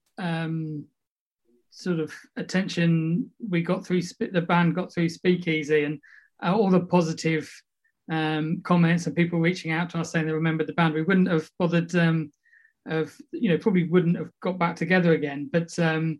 sort of attention we got through, the band got through Speakeasy, and all the positive comments and people reaching out to us saying they remembered the band, we wouldn't have bothered probably wouldn't have got back together again. But so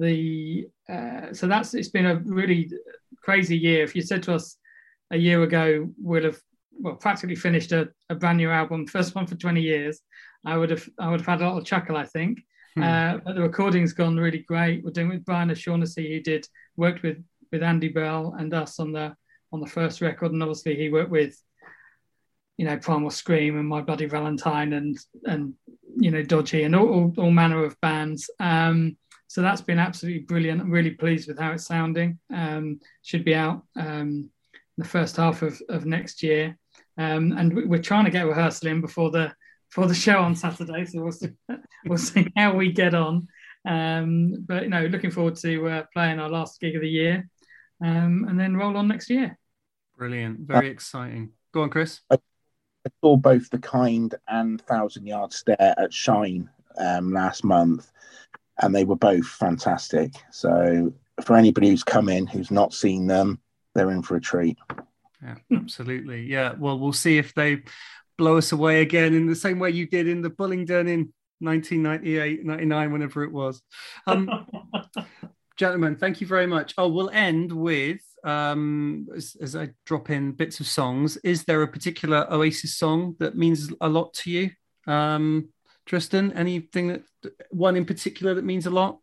it's been a really crazy year. If you said to us a year ago we'll have practically finished a brand new album, first one for 20 years, I would have had a lot of chuckle, I think. But the recording's gone really great. We're doing it with Brian O'Shaughnessy, who worked with Andy Bell and us on the first record, and obviously he worked with Primal Scream and My Bloody Valentine and Dodgy and all manner of bands. So that's been absolutely brilliant. I'm really pleased with how it's sounding. Should be out in the first half of next year, and we're trying to get rehearsal in before the show on Saturday. So we'll see how we get on. But looking forward to playing our last gig of the year, and then roll on next year. Brilliant, very exciting. Go on, Chris. I saw both The Kind and 1,000 Yard Stare at Shine last month, and they were both fantastic. So for anybody who's come in who's not seen them, they're in for a treat. Yeah, absolutely. Yeah, well, we'll see if they blow us away again in the same way you did in the Bullingdon in 1998, 99, whenever it was. Gentlemen, thank you very much. We'll end with, as I drop in bits of songs, is there a particular Oasis song that means a lot to you? Tristan, anything one in particular that means a lot?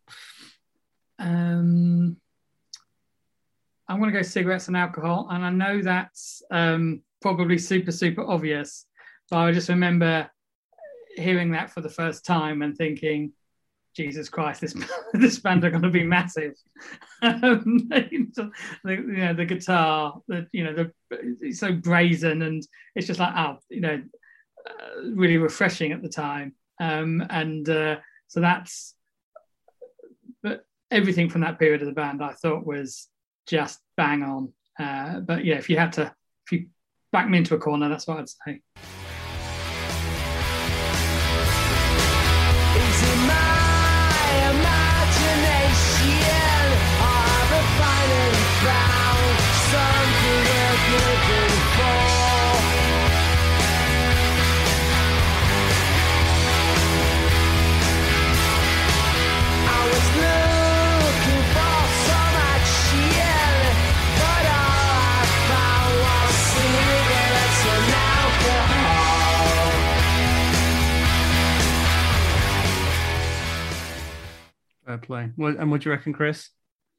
I'm going to go Cigarettes and Alcohol, and I know that's probably super, super obvious, but I just remember hearing that for the first time and thinking, Jesus Christ, this band are going to be massive. The guitar, it's so brazen, and it's just like, really refreshing at the time. So that's, but everything from that period of the band I thought was just bang on. But yeah, if you back me into a corner, that's what I'd say. Is it my imagination, or the finally found something worth looking for? I was looking for so much chill, but all I found was cigarettes and alcohol. Fair play. And what do you reckon, Chris?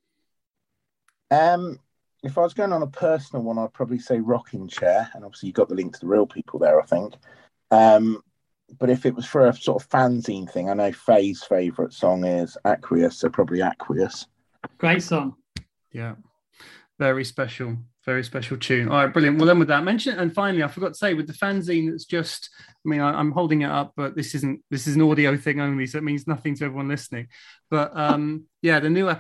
If I was going on a personal one, I'd probably say Rocking Chair, and obviously you got the link to the Real People there, I think. But if it was for a sort of fanzine thing, I know Faye's favourite song is Aqueous, so probably Aqueous. Great song. Yeah, very special tune. All right, brilliant. Well, then with that mention, and finally, I forgot to say, with the fanzine, it's just, I'm holding it up, but this is an audio thing only, so it means nothing to everyone listening. But yeah, the new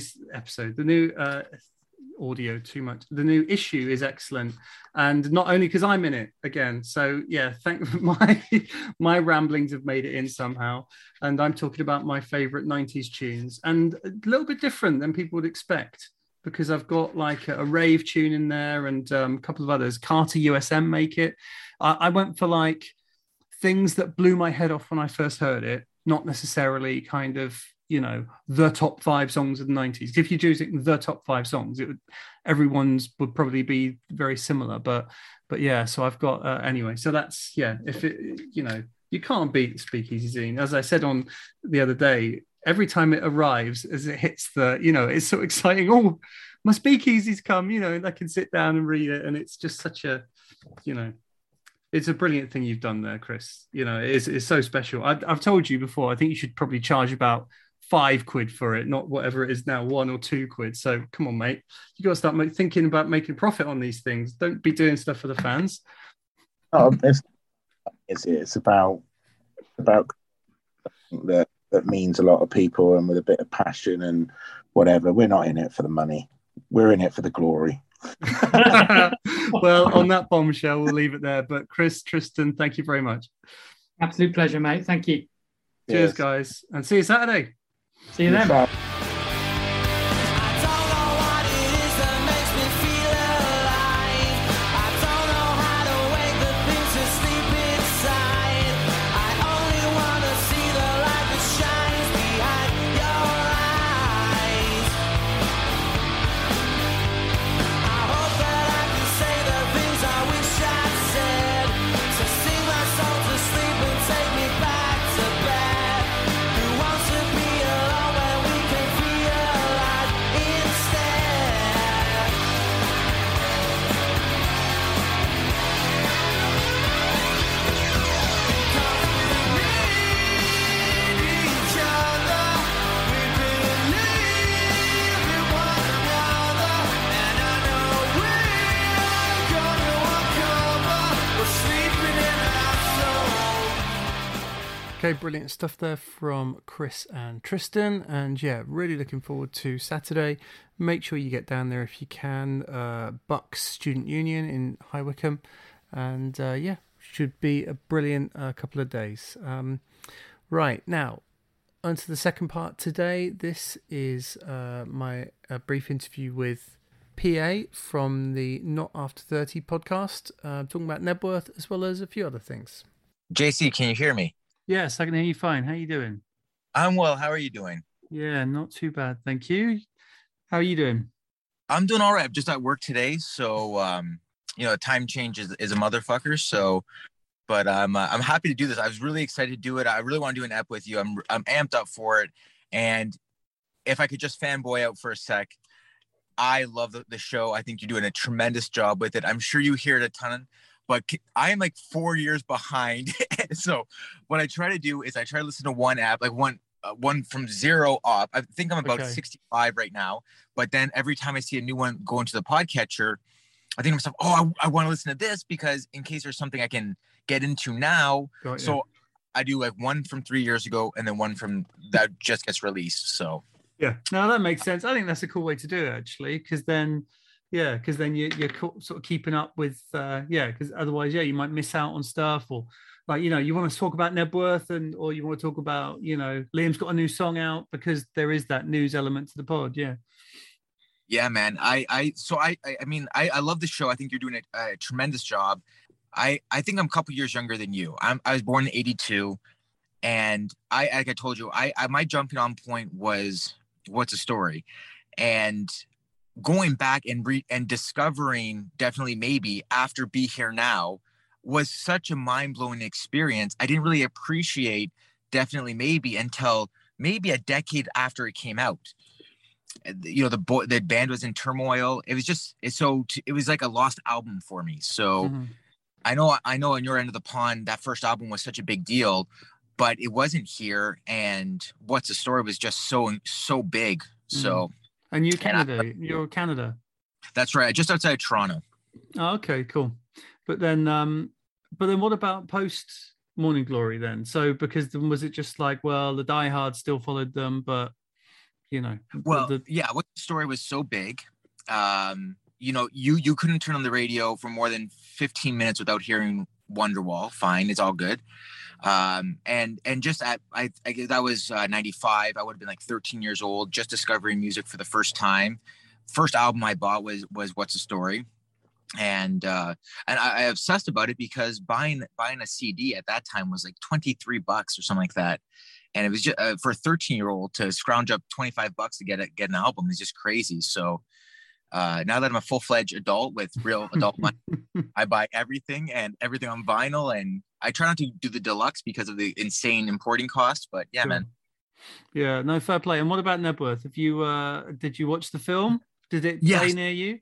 audio too much. The new issue is excellent, and not only because I'm in it again. So yeah, my ramblings have made it in somehow, and I'm talking about my favourite 90s tunes, and a little bit different than people would expect, because I've got like a rave tune in there and a couple of others. Carter USM make it. I went for like things that blew my head off when I first heard it, not necessarily kind of, the top 5 songs of the 90s. If you're choosing the top 5 songs, everyone's would probably be very similar. But yeah, so I've got anyway. So that's, yeah. If it, you can't beat Speakeasy Zine. As I said on the other day, every time it arrives, as it hits it's so exciting. Oh, my speakeasy's come, and I can sit down and read it, and it's just such a, it's a brilliant thing you've done there, Chris. It's so special. I've told you before, I think you should probably charge about £5 for it, not whatever it is now, £1 or £2. So come on, mate, you got to start thinking about making profit on these things. Don't be doing stuff for the fans. Oh, it's about that means a lot of people, and with a bit of passion and whatever. We're not in it for the money. We're in it for the glory. Well, on that bombshell, we'll leave it there. But Chris, Tristan, thank you very much. Absolute pleasure, mate. Thank you. Cheers, Yes. guys, and see you Saturday. See you then. Bye. I don't know what it is that makes me feel alive. I don't know how to wake the things that sleep inside. I only wanna see the light that shines behind your eyes. I hope that I can say the things I wish I'd said, to sing my soul to sleep and take me back to bed. Who wants to be alone when we can feel alive instead? Because we need each other, we believe in one another, and I know we're gonna recover. We're sleeping in our soul. Okay, brilliant stuff there from Chris and Tristan. And yeah, really looking forward to Saturday. Make sure you get down there if you can. Bucks Student Union in High Wycombe. And yeah, should be a brilliant couple of days. Right, now, on to the second part today. This is my brief interview with PA from the Not After 30 podcast, talking about Nebworth as well as a few other things. JC, can you hear me? Yes, I can hear you fine. How you doing? I'm well. How are you doing? Yeah, not too bad, thank you. How are you doing? I'm doing all right. I'm just at work today, so time change is a motherfucker. So, but I'm happy to do this. I was really excited to do it. I really want to do an ep with you. I'm amped up for it. And if I could just fanboy out for a sec, I love the show. I think you're doing a tremendous job with it. I'm sure you hear it a ton, but I am like 4 years behind. So what I try to do is I try to listen to one app, like one from zero up. I think I'm about Okay. 65 right now. But then every time I see a new one go into the podcatcher, I think to myself, oh, I want to listen to this because in case there's something I can get into now. Got ya. So I do like one from 3 years ago and then one from that just gets released. So Yeah, no, that makes sense. I think that's a cool way to do it, actually, because then you're sort of keeping up with, because otherwise, you might miss out on stuff, or like, you want to talk about Nebworth or you want to talk about, Liam's got a new song out, because there is that news element to the pod. Yeah. yeah, man. I mean, I love the show. I think you're doing a tremendous job. I think I'm a couple years younger than you. I was born in 82, and like I told you, my jumping on point was What's a Story, and going back and discovering Definitely Maybe after Be Here Now was such a mind-blowing experience. I didn't really appreciate Definitely Maybe until maybe a decade after it came out. The band was in turmoil. It was it was like a lost album for me. So Mhm. I know on your end of the pond, that first album was such a big deal, but it wasn't here. And What's the Story was just so big. So And you're Canada. that's right. Just outside of Toronto. Oh, okay, cool. But then what about post Morning Glory then? So because then was it just like, well, the diehards still followed them, but Well, What's the Story was so big. You couldn't turn on the radio for more than 15 minutes without hearing Wonderwall. Fine, it's all good. And just I guess that was 95. I would have been like 13 years old, just discovering music for the first time. First album I bought was What's the Story, and I obsessed about it because buying a CD at that time was like $23 or something like that, and it was just for a 13-year-old to scrounge up $25 to get an album is just crazy. So now that I'm a full-fledged adult with real adult money, I buy everything on vinyl, and I try not to do the deluxe because of the insane importing costs. But yeah, Sure. man. Yeah, no, fair play. And what about Nebworth? Did you watch the film? Did it Yes. play near you?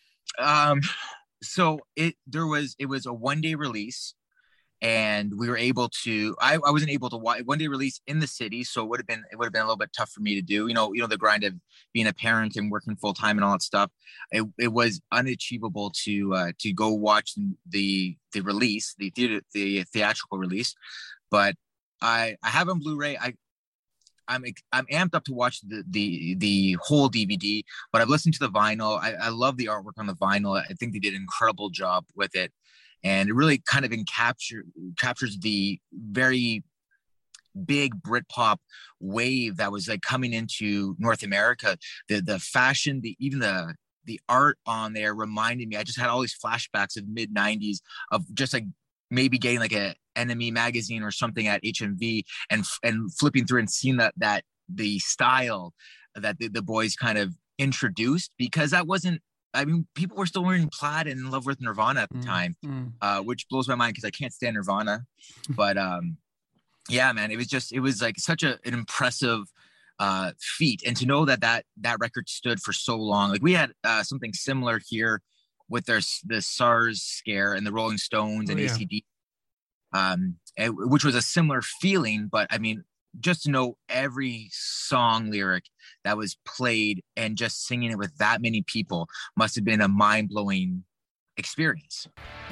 So it was a 1-day release, and we were able to. I wasn't able to watch 1-day release in the city, so it would have been a little bit tough for me to do. The grind of being a parent and working full time and all that stuff. It was unachievable to go watch the release, the theatrical release, but I have on Blu-ray. I'm amped up to watch the whole DVD, but I've listened to the vinyl. I love the artwork on the vinyl. I think they did an incredible job with it, and it really kind of captures the very big Britpop wave that was like coming into North America. The fashion, even the art on there reminded me. I just had all these flashbacks of mid '90s of just like maybe getting like a Enemy magazine or something at HMV and flipping through and seeing that the style that the boys kind of introduced, because that wasn't, I mean, people were still wearing plaid and in love with Nirvana at the time, which blows my mind because I can't stand Nirvana. But yeah, man, it was like such an impressive feat. And to know that record stood for so long. Like we had something similar here with the SARS scare and the Rolling Stones and AC/DC. Which was a similar feeling, but I mean, just to know every song lyric that was played and just singing it with that many people must have been a mind-blowing experience.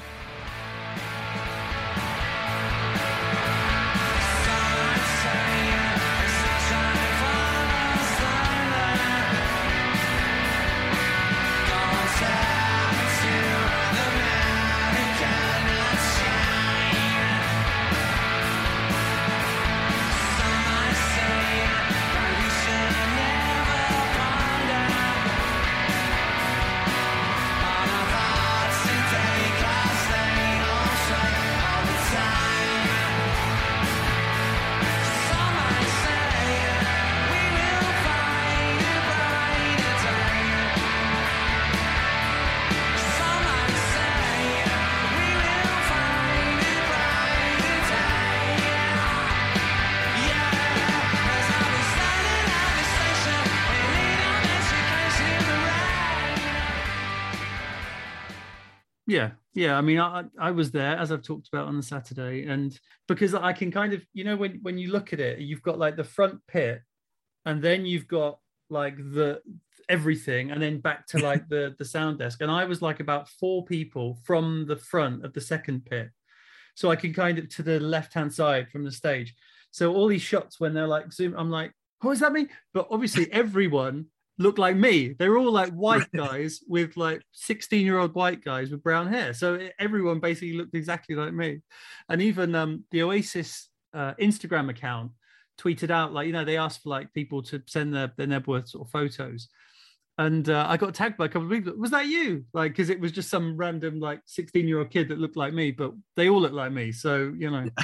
Yeah. I mean, I was there, as I've talked about on the Saturday, and because I can kind of, when you look at it, you've got like the front pit, and then you've got like the everything, and then back to like the sound desk, and I was like about 4 people from the front of the second pit, so I can kind of to the left hand side from the stage. So all these shots when they're like zoom, I'm like, oh, is that me? But obviously everyone look like me. They were all like white guys with like 16-year-old white guys with brown hair. So everyone basically looked exactly like me. And even the Oasis Instagram account tweeted out, like, they asked for like people to send their Nebworth sort of photos. And I got tagged by a couple of people. Was that you? Like, because it was just some random like 16-year-old kid that looked like me, but they all looked like me. So,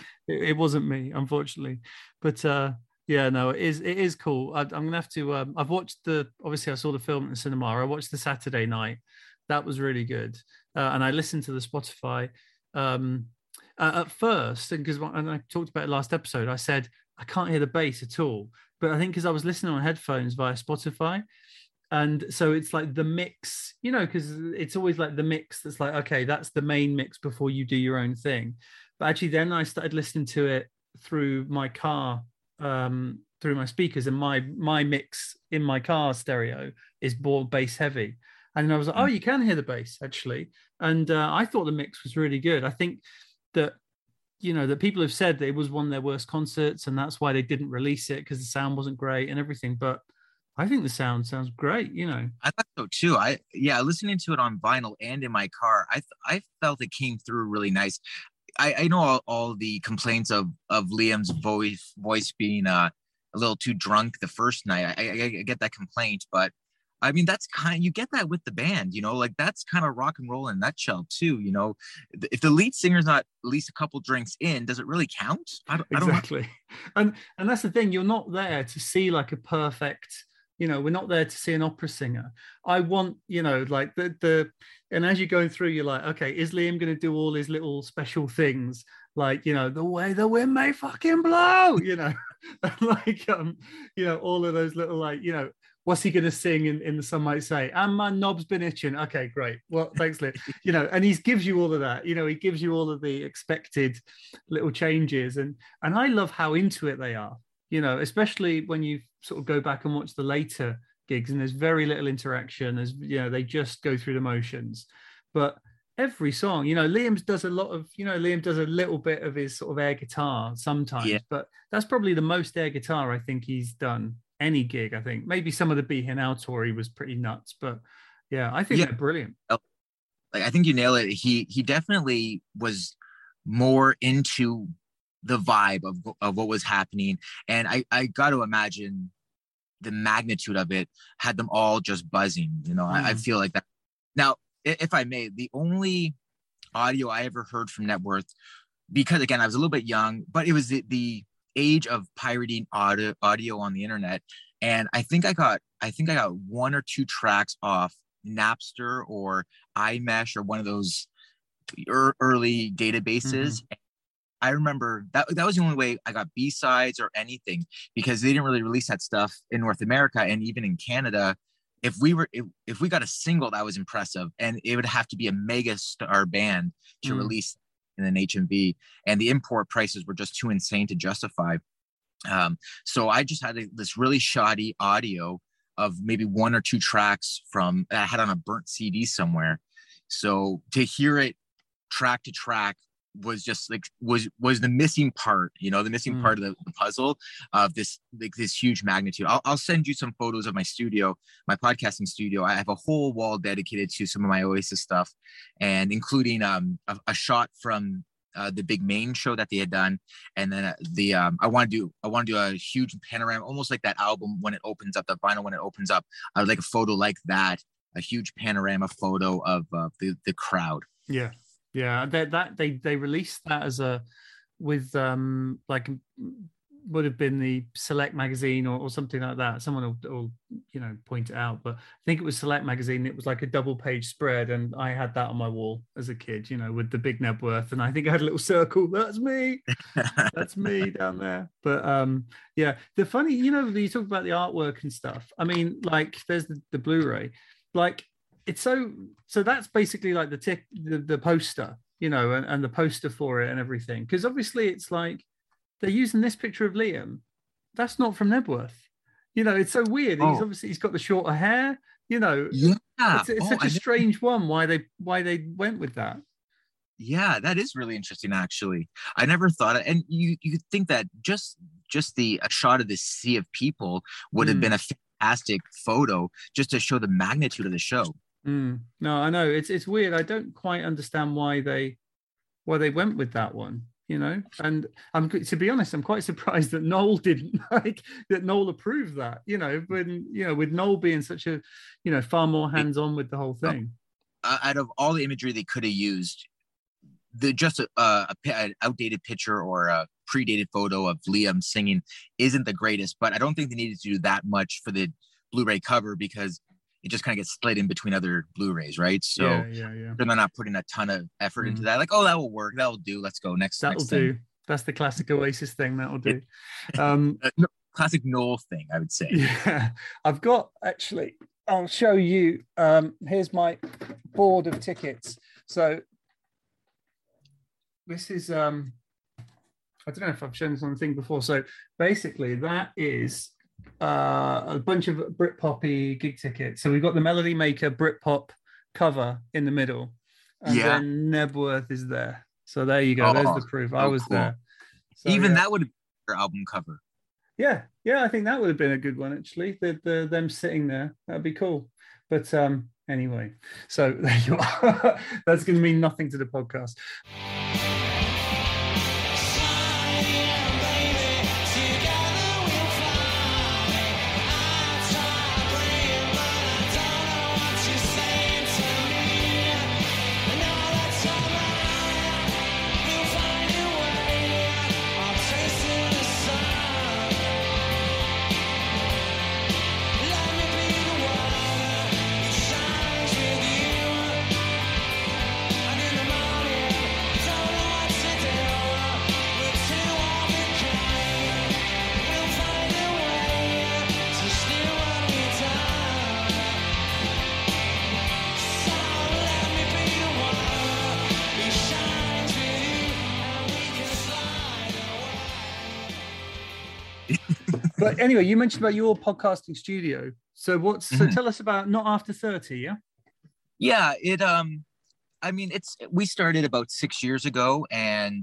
it wasn't me, unfortunately. But yeah, no, it is cool. I'm gonna have to. I've watched obviously I saw the film at the cinema. I watched the Saturday night. That was really good. And I listened to the Spotify at first, and I talked about it last episode. I said I can't hear the bass at all, but I think because I was listening on headphones via Spotify, and so it's like the mix, because it's always like the mix that's like, okay, that's the main mix before you do your own thing. But actually, then I started listening to it through my car. Through my speakers, and my mix in my car stereo is more bass heavy, and I was like, oh, you can hear the bass actually, and I thought the mix was really good. I think that that people have said that it was one of their worst concerts, and that's why they didn't release it, because the sound wasn't great and everything, but I think the sound sounds great. I thought so too. Listening to it on vinyl and in my car, I felt it came through really nice. I know all the complaints of Liam's voice being a little too drunk the first night. I get that complaint, but I mean, that's you get that with the band, like that's kind of rock and roll in a nutshell too. If the lead singer's not at least a couple drinks in, does it really count? I don't exactly. And that's the thing. You're not there to see like a perfect, we're not there to see an opera singer. I want, like and as you're going through, you're like, okay, is Liam going to do all his little special things? Like, the way the wind may fucking blow, like, all of those little, like, what's he going to sing in the Sun Might Say? And my knob's been itching. Okay, great. Well, thanks, Liam. You know, and he gives you all of that. You know, he gives you all of the expected little changes, and I love how into it they are. You know, especially when you sort of go back and watch the later gigs, and there's very little interaction. As you know, they just go through the motions, but every song, you know, Liam does a little bit of his sort of air guitar sometimes, but that's probably the most air guitar I think he's done any gig. I think maybe some of the Be Here Now tour he was pretty nuts, but yeah, I think they're brilliant. Like, I think you nail it. He definitely was more into the vibe of what was happening, and I got to imagine the magnitude of it had them all just buzzing. You know, I feel like that. Now, if I may, the only audio I ever heard from Networth, because again, I was a little bit young, but it was the age of pirating audio on the internet. And I think I got one or two tracks off Napster or iMesh or one of those early databases. I remember that was the only way I got B-sides or anything, because they didn't really release that stuff in North America. And even in Canada, if we got a single, that was impressive, and it would have to be a mega star band to release in an HMV, and the import prices were just too insane to justify. So I just had this really shoddy audio of maybe one or two tracks that I had on a burnt CD somewhere. So to hear it track to track was just like was the missing part, you know, the missing part of the puzzle of this huge magnitude. I'll send you some photos of my studio, my podcasting studio. I have a whole wall dedicated to some of my Oasis stuff, and including a shot from the big main show that they had done, and then I want to do a huge panorama, almost like that album when it opens up, the vinyl when it opens up. I would like a photo like that, a huge panorama photo of the crowd. Yeah, they released that as with like would have been the Select magazine or something like that. Someone will you know point it out, but I think it was Select magazine. It was like a double page spread, and I had that on my wall as a kid, you know, with the big Nebworth, and I think I had a little circle. That's me. That's me down there. But yeah, the funny, you know, you talk about the artwork and stuff. I mean, like there's the Blu-ray, like. It's so that's basically like the poster, you know, and the poster for it and everything. Because obviously it's like they're using this picture of Liam. That's not from Nebworth. You know, it's so weird. He's got the shorter hair, you know. Yeah. It's such a strange one why they went with that. Yeah, that is really interesting, actually. I never thought it. And you could think that just a shot of this sea of people would have been a fantastic photo just to show the magnitude of the show. No, I know it's weird. I don't quite understand why they went with that one, you know. And to be honest, I'm quite surprised that Noel didn't that Noel approved that, you know. When you know, with Noel being such a, you know, far more hands-on with the whole thing. Out of all the imagery they could have used, just an outdated picture or a predated photo of Liam singing isn't the greatest. But I don't think they needed to do that much for the Blu-ray cover, because it just kind of gets split in between other Blu-rays, right? So they're not putting a ton of effort into that. Like, oh, that will work. That will do. Let's go next. That'll do. Thing. That's the classic Oasis thing. That'll do. Classic Noel thing, I would say. Yeah, I've got actually. I'll show you. Here's my board of tickets. So this is. I don't know if I've shown this on the thing before. So basically, that is. A bunch of Britpop-y gig tickets. So we've got the Melody Maker Britpop cover in the middle, and then Nebworth is there. So there you go. There's the proof. I was cool. There. So, even that would have been your album cover. Yeah, I think that would have been a good one actually. The them sitting there, that'd be cool. But anyway, so there you are. That's going to mean nothing to the podcast. Shines with you, and in the morning But anyway, you mentioned about your podcasting studio. So tell us about Not After 30, yeah? Yeah, I mean, we started about 6 years ago, and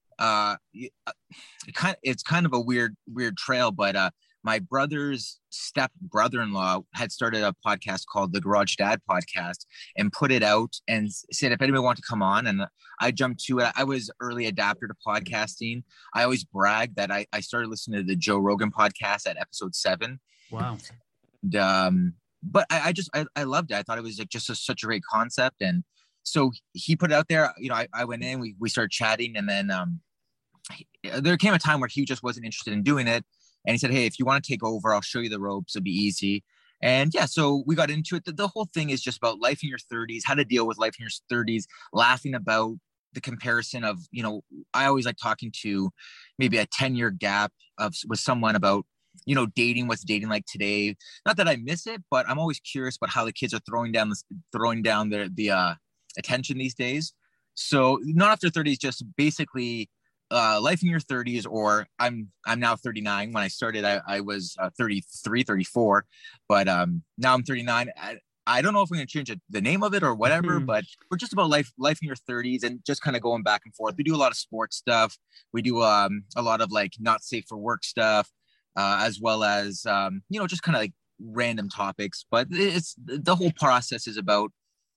it's kind of a weird trail, but my brother's step brother-in-law had started a podcast called the Garage Dad Podcast and put it out and said if anybody wanted to come on, and I jumped to it. I was early adapter to podcasting. I always brag that I started listening to the Joe Rogan podcast at episode 7. Wow. And, but I loved it. I thought it was like just such a great concept. And so he put it out there. You know, I went in, we started chatting, and then there came a time where he just wasn't interested in doing it. And he said, hey, if you want to take over, I'll show you the ropes. It'll be easy. And yeah, so we got into it. The whole thing is just about life in your 30s, how to deal with life in your 30s, laughing about the comparison of, you know, I always like talking to maybe a 10-year gap with someone about, you know, dating, what's dating like today. Not that I miss it, but I'm always curious about how the kids are throwing down the attention these days. So Not After 30 is just basically life in your 30s, or I'm now 39. When I started, I was 33, 34, but now I'm 39. I don't know if we're going to change the name of it or whatever, but we're just about life in your 30s and just kind of going back and forth. We do a lot of sports stuff. We do a lot of like not safe for work stuff, as well as, you know, just kind of like random topics. But it's the whole process is about,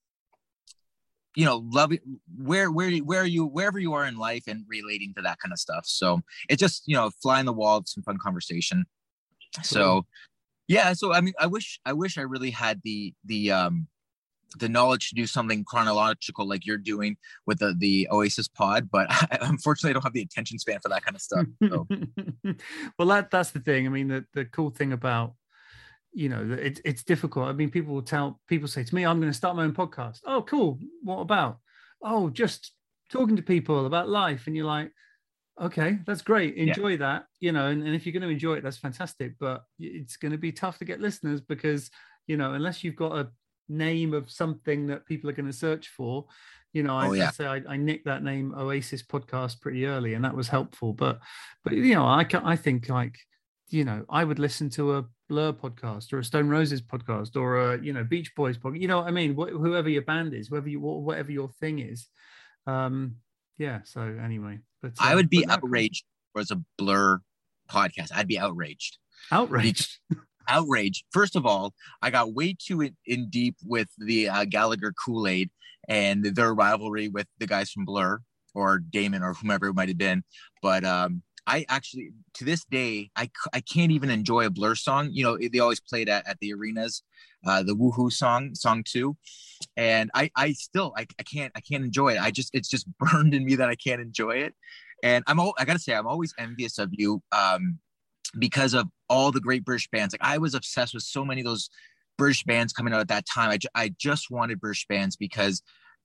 you know, loving wherever you are in life and relating to that kind of stuff. So it's just, you know, fly on the wall, some fun conversation. So yeah, so I mean, I wish I really had the knowledge to do something chronological like you're doing with the Oasis pod, but unfortunately I don't have the attention span for that kind of stuff. So. Well, that's the thing. I mean, the cool thing about, you know, it's difficult. I mean, people say to me, I'm going to start my own podcast. Oh, cool. What about? Oh, just talking to people about life. And you're like, okay, that's great. Enjoy that, you know, and if you're going to enjoy it, that's fantastic. But it's going to be tough to get listeners because, you know, unless you've got a name of something that people are going to search for, you know, I nicked that name Oasis podcast pretty early, and that was helpful. But you know, I think like, you know, I would listen to a Blur podcast or a Stone Roses podcast or a, you know, Beach Boys podcast. You know what I mean? Whoever your band is, whatever your thing is. Yeah. So anyway, but I would be outraged if it was a Blur podcast. I'd be outraged. Outraged. First of all, I got way too in deep with the Gallagher Kool-Aid and their rivalry with the guys from Blur or Damon or whomever it might have been. But I actually, to this day, I can't even enjoy a Blur song. You know, they always played at the arenas, the Woohoo song 2. And I can't enjoy it. It's just burned in me that I can't enjoy it. And I gotta say, I'm always envious of you because of all the great British bands. Like I was obsessed with so many of those British bands coming out at that time. I just wanted British bands because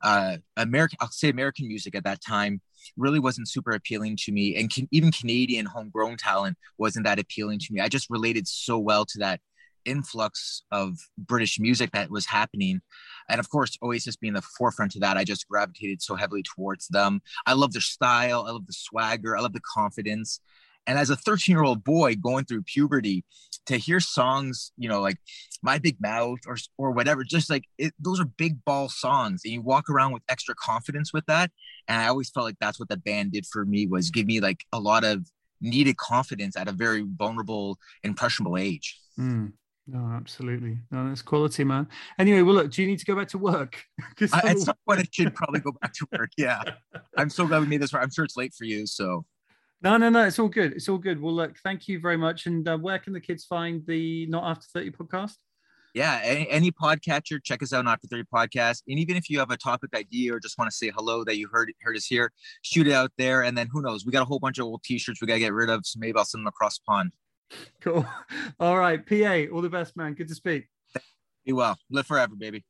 American music at that time really wasn't super appealing to me, and even Canadian homegrown talent wasn't that appealing to me. I just related so well to that influx of British music that was happening, and of course Oasis being the forefront of that, I just gravitated so heavily towards them. I love their style, I love the swagger, I love the confidence. And as a 13-year-old boy going through puberty, to hear songs, you know, like My Big Mouth or whatever, just like those are big ball songs, and you walk around with extra confidence with that. And I always felt like that's what the band did for me, was give me like a lot of needed confidence at a very vulnerable, impressionable age. No, absolutely. No, that's quality, man. Anyway, well, look, do you need to go back to work? At some point I should probably go back to work. Yeah. I'm so glad we made this far. I'm sure it's late for you. So No, it's all good. It's all good. Well, look, thank you very much. And where can the kids find the Not After 30 podcast? Yeah, any podcatcher, check us out on After 30 podcast. And even if you have a topic idea or just want to say hello that you heard us here, shoot it out there. And then who knows? We got a whole bunch of old t-shirts we got to get rid of. So maybe I'll send them across the pond. Cool. All right, PA, all the best, man. Good to speak. Be well. Live forever, baby.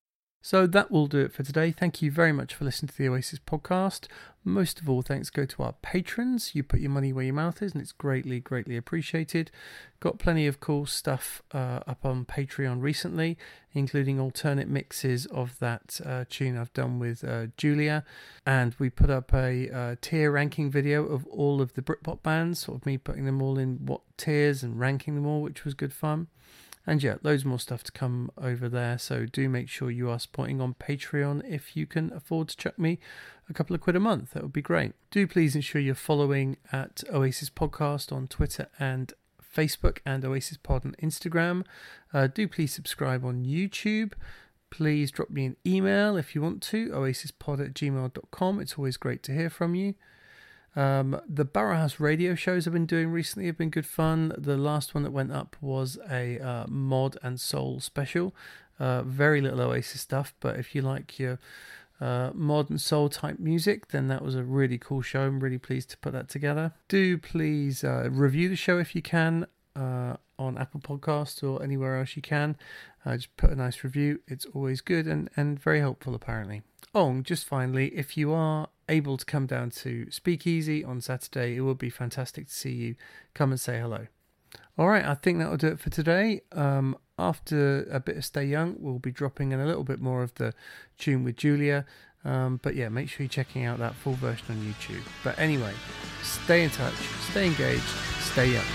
So that will do it for today. Thank you very much for listening to the Oasis podcast. Most of all, thanks go to our patrons. You put your money where your mouth is, and it's greatly, greatly appreciated. Got plenty of cool stuff up on Patreon recently, including alternate mixes of that tune I've done with Julia. And we put up a tier ranking video of all of the Britpop bands, sort of me putting them all in what tiers and ranking them all, which was good fun. And yeah, loads more stuff to come over there. So do make sure you are supporting on Patreon if you can afford to chuck me a couple of quid a month. That would be great. Do please ensure you're following at Oasis Podcast on Twitter and Facebook, and Oasis Pod on Instagram. Do please subscribe on YouTube. Please drop me an email if you want to, oasispod@gmail.com. It's always great to hear from you. The Barrow House radio shows I've been doing recently have been good fun. The last one that went up was a mod and soul special. Very little Oasis stuff, but if you like your mod and soul type music, then that was a really cool show. I'm really pleased to put that together. Do please review the show if you can on Apple Podcasts or anywhere else you can. Just put a nice review. It's always good and very helpful apparently. Oh, and just finally, if you are able to come down to Speakeasy on Saturday, it would be fantastic to see you. Come and say hello. All right, I think that'll do it for today. After a bit of Stay Young, we'll be dropping in a little bit more of the tune with Julia. But yeah, make sure you're checking out that full version on YouTube. But anyway, stay in touch, stay engaged, stay young.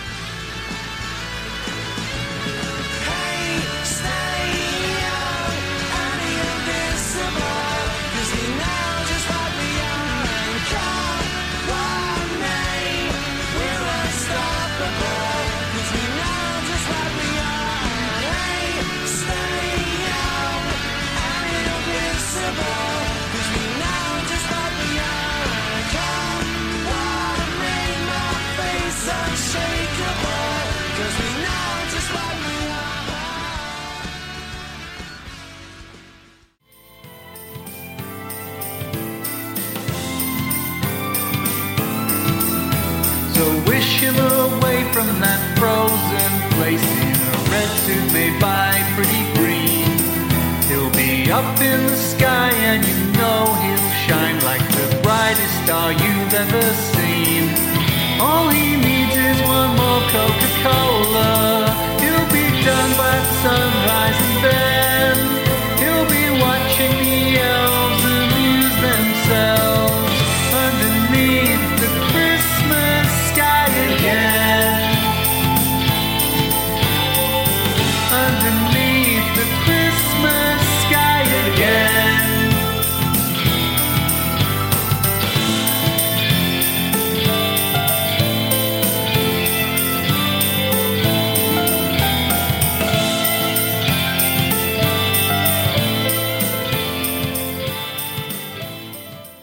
Wish him away from that frozen place in a red suit made by Pretty Green. He'll be up in the sky and you know he'll shine like the brightest star you've ever seen. All he needs is one more Coca-Cola. He'll be done by sunrise and then he'll be watching the elves amuse themselves underneath the Christmas sky again. Underneath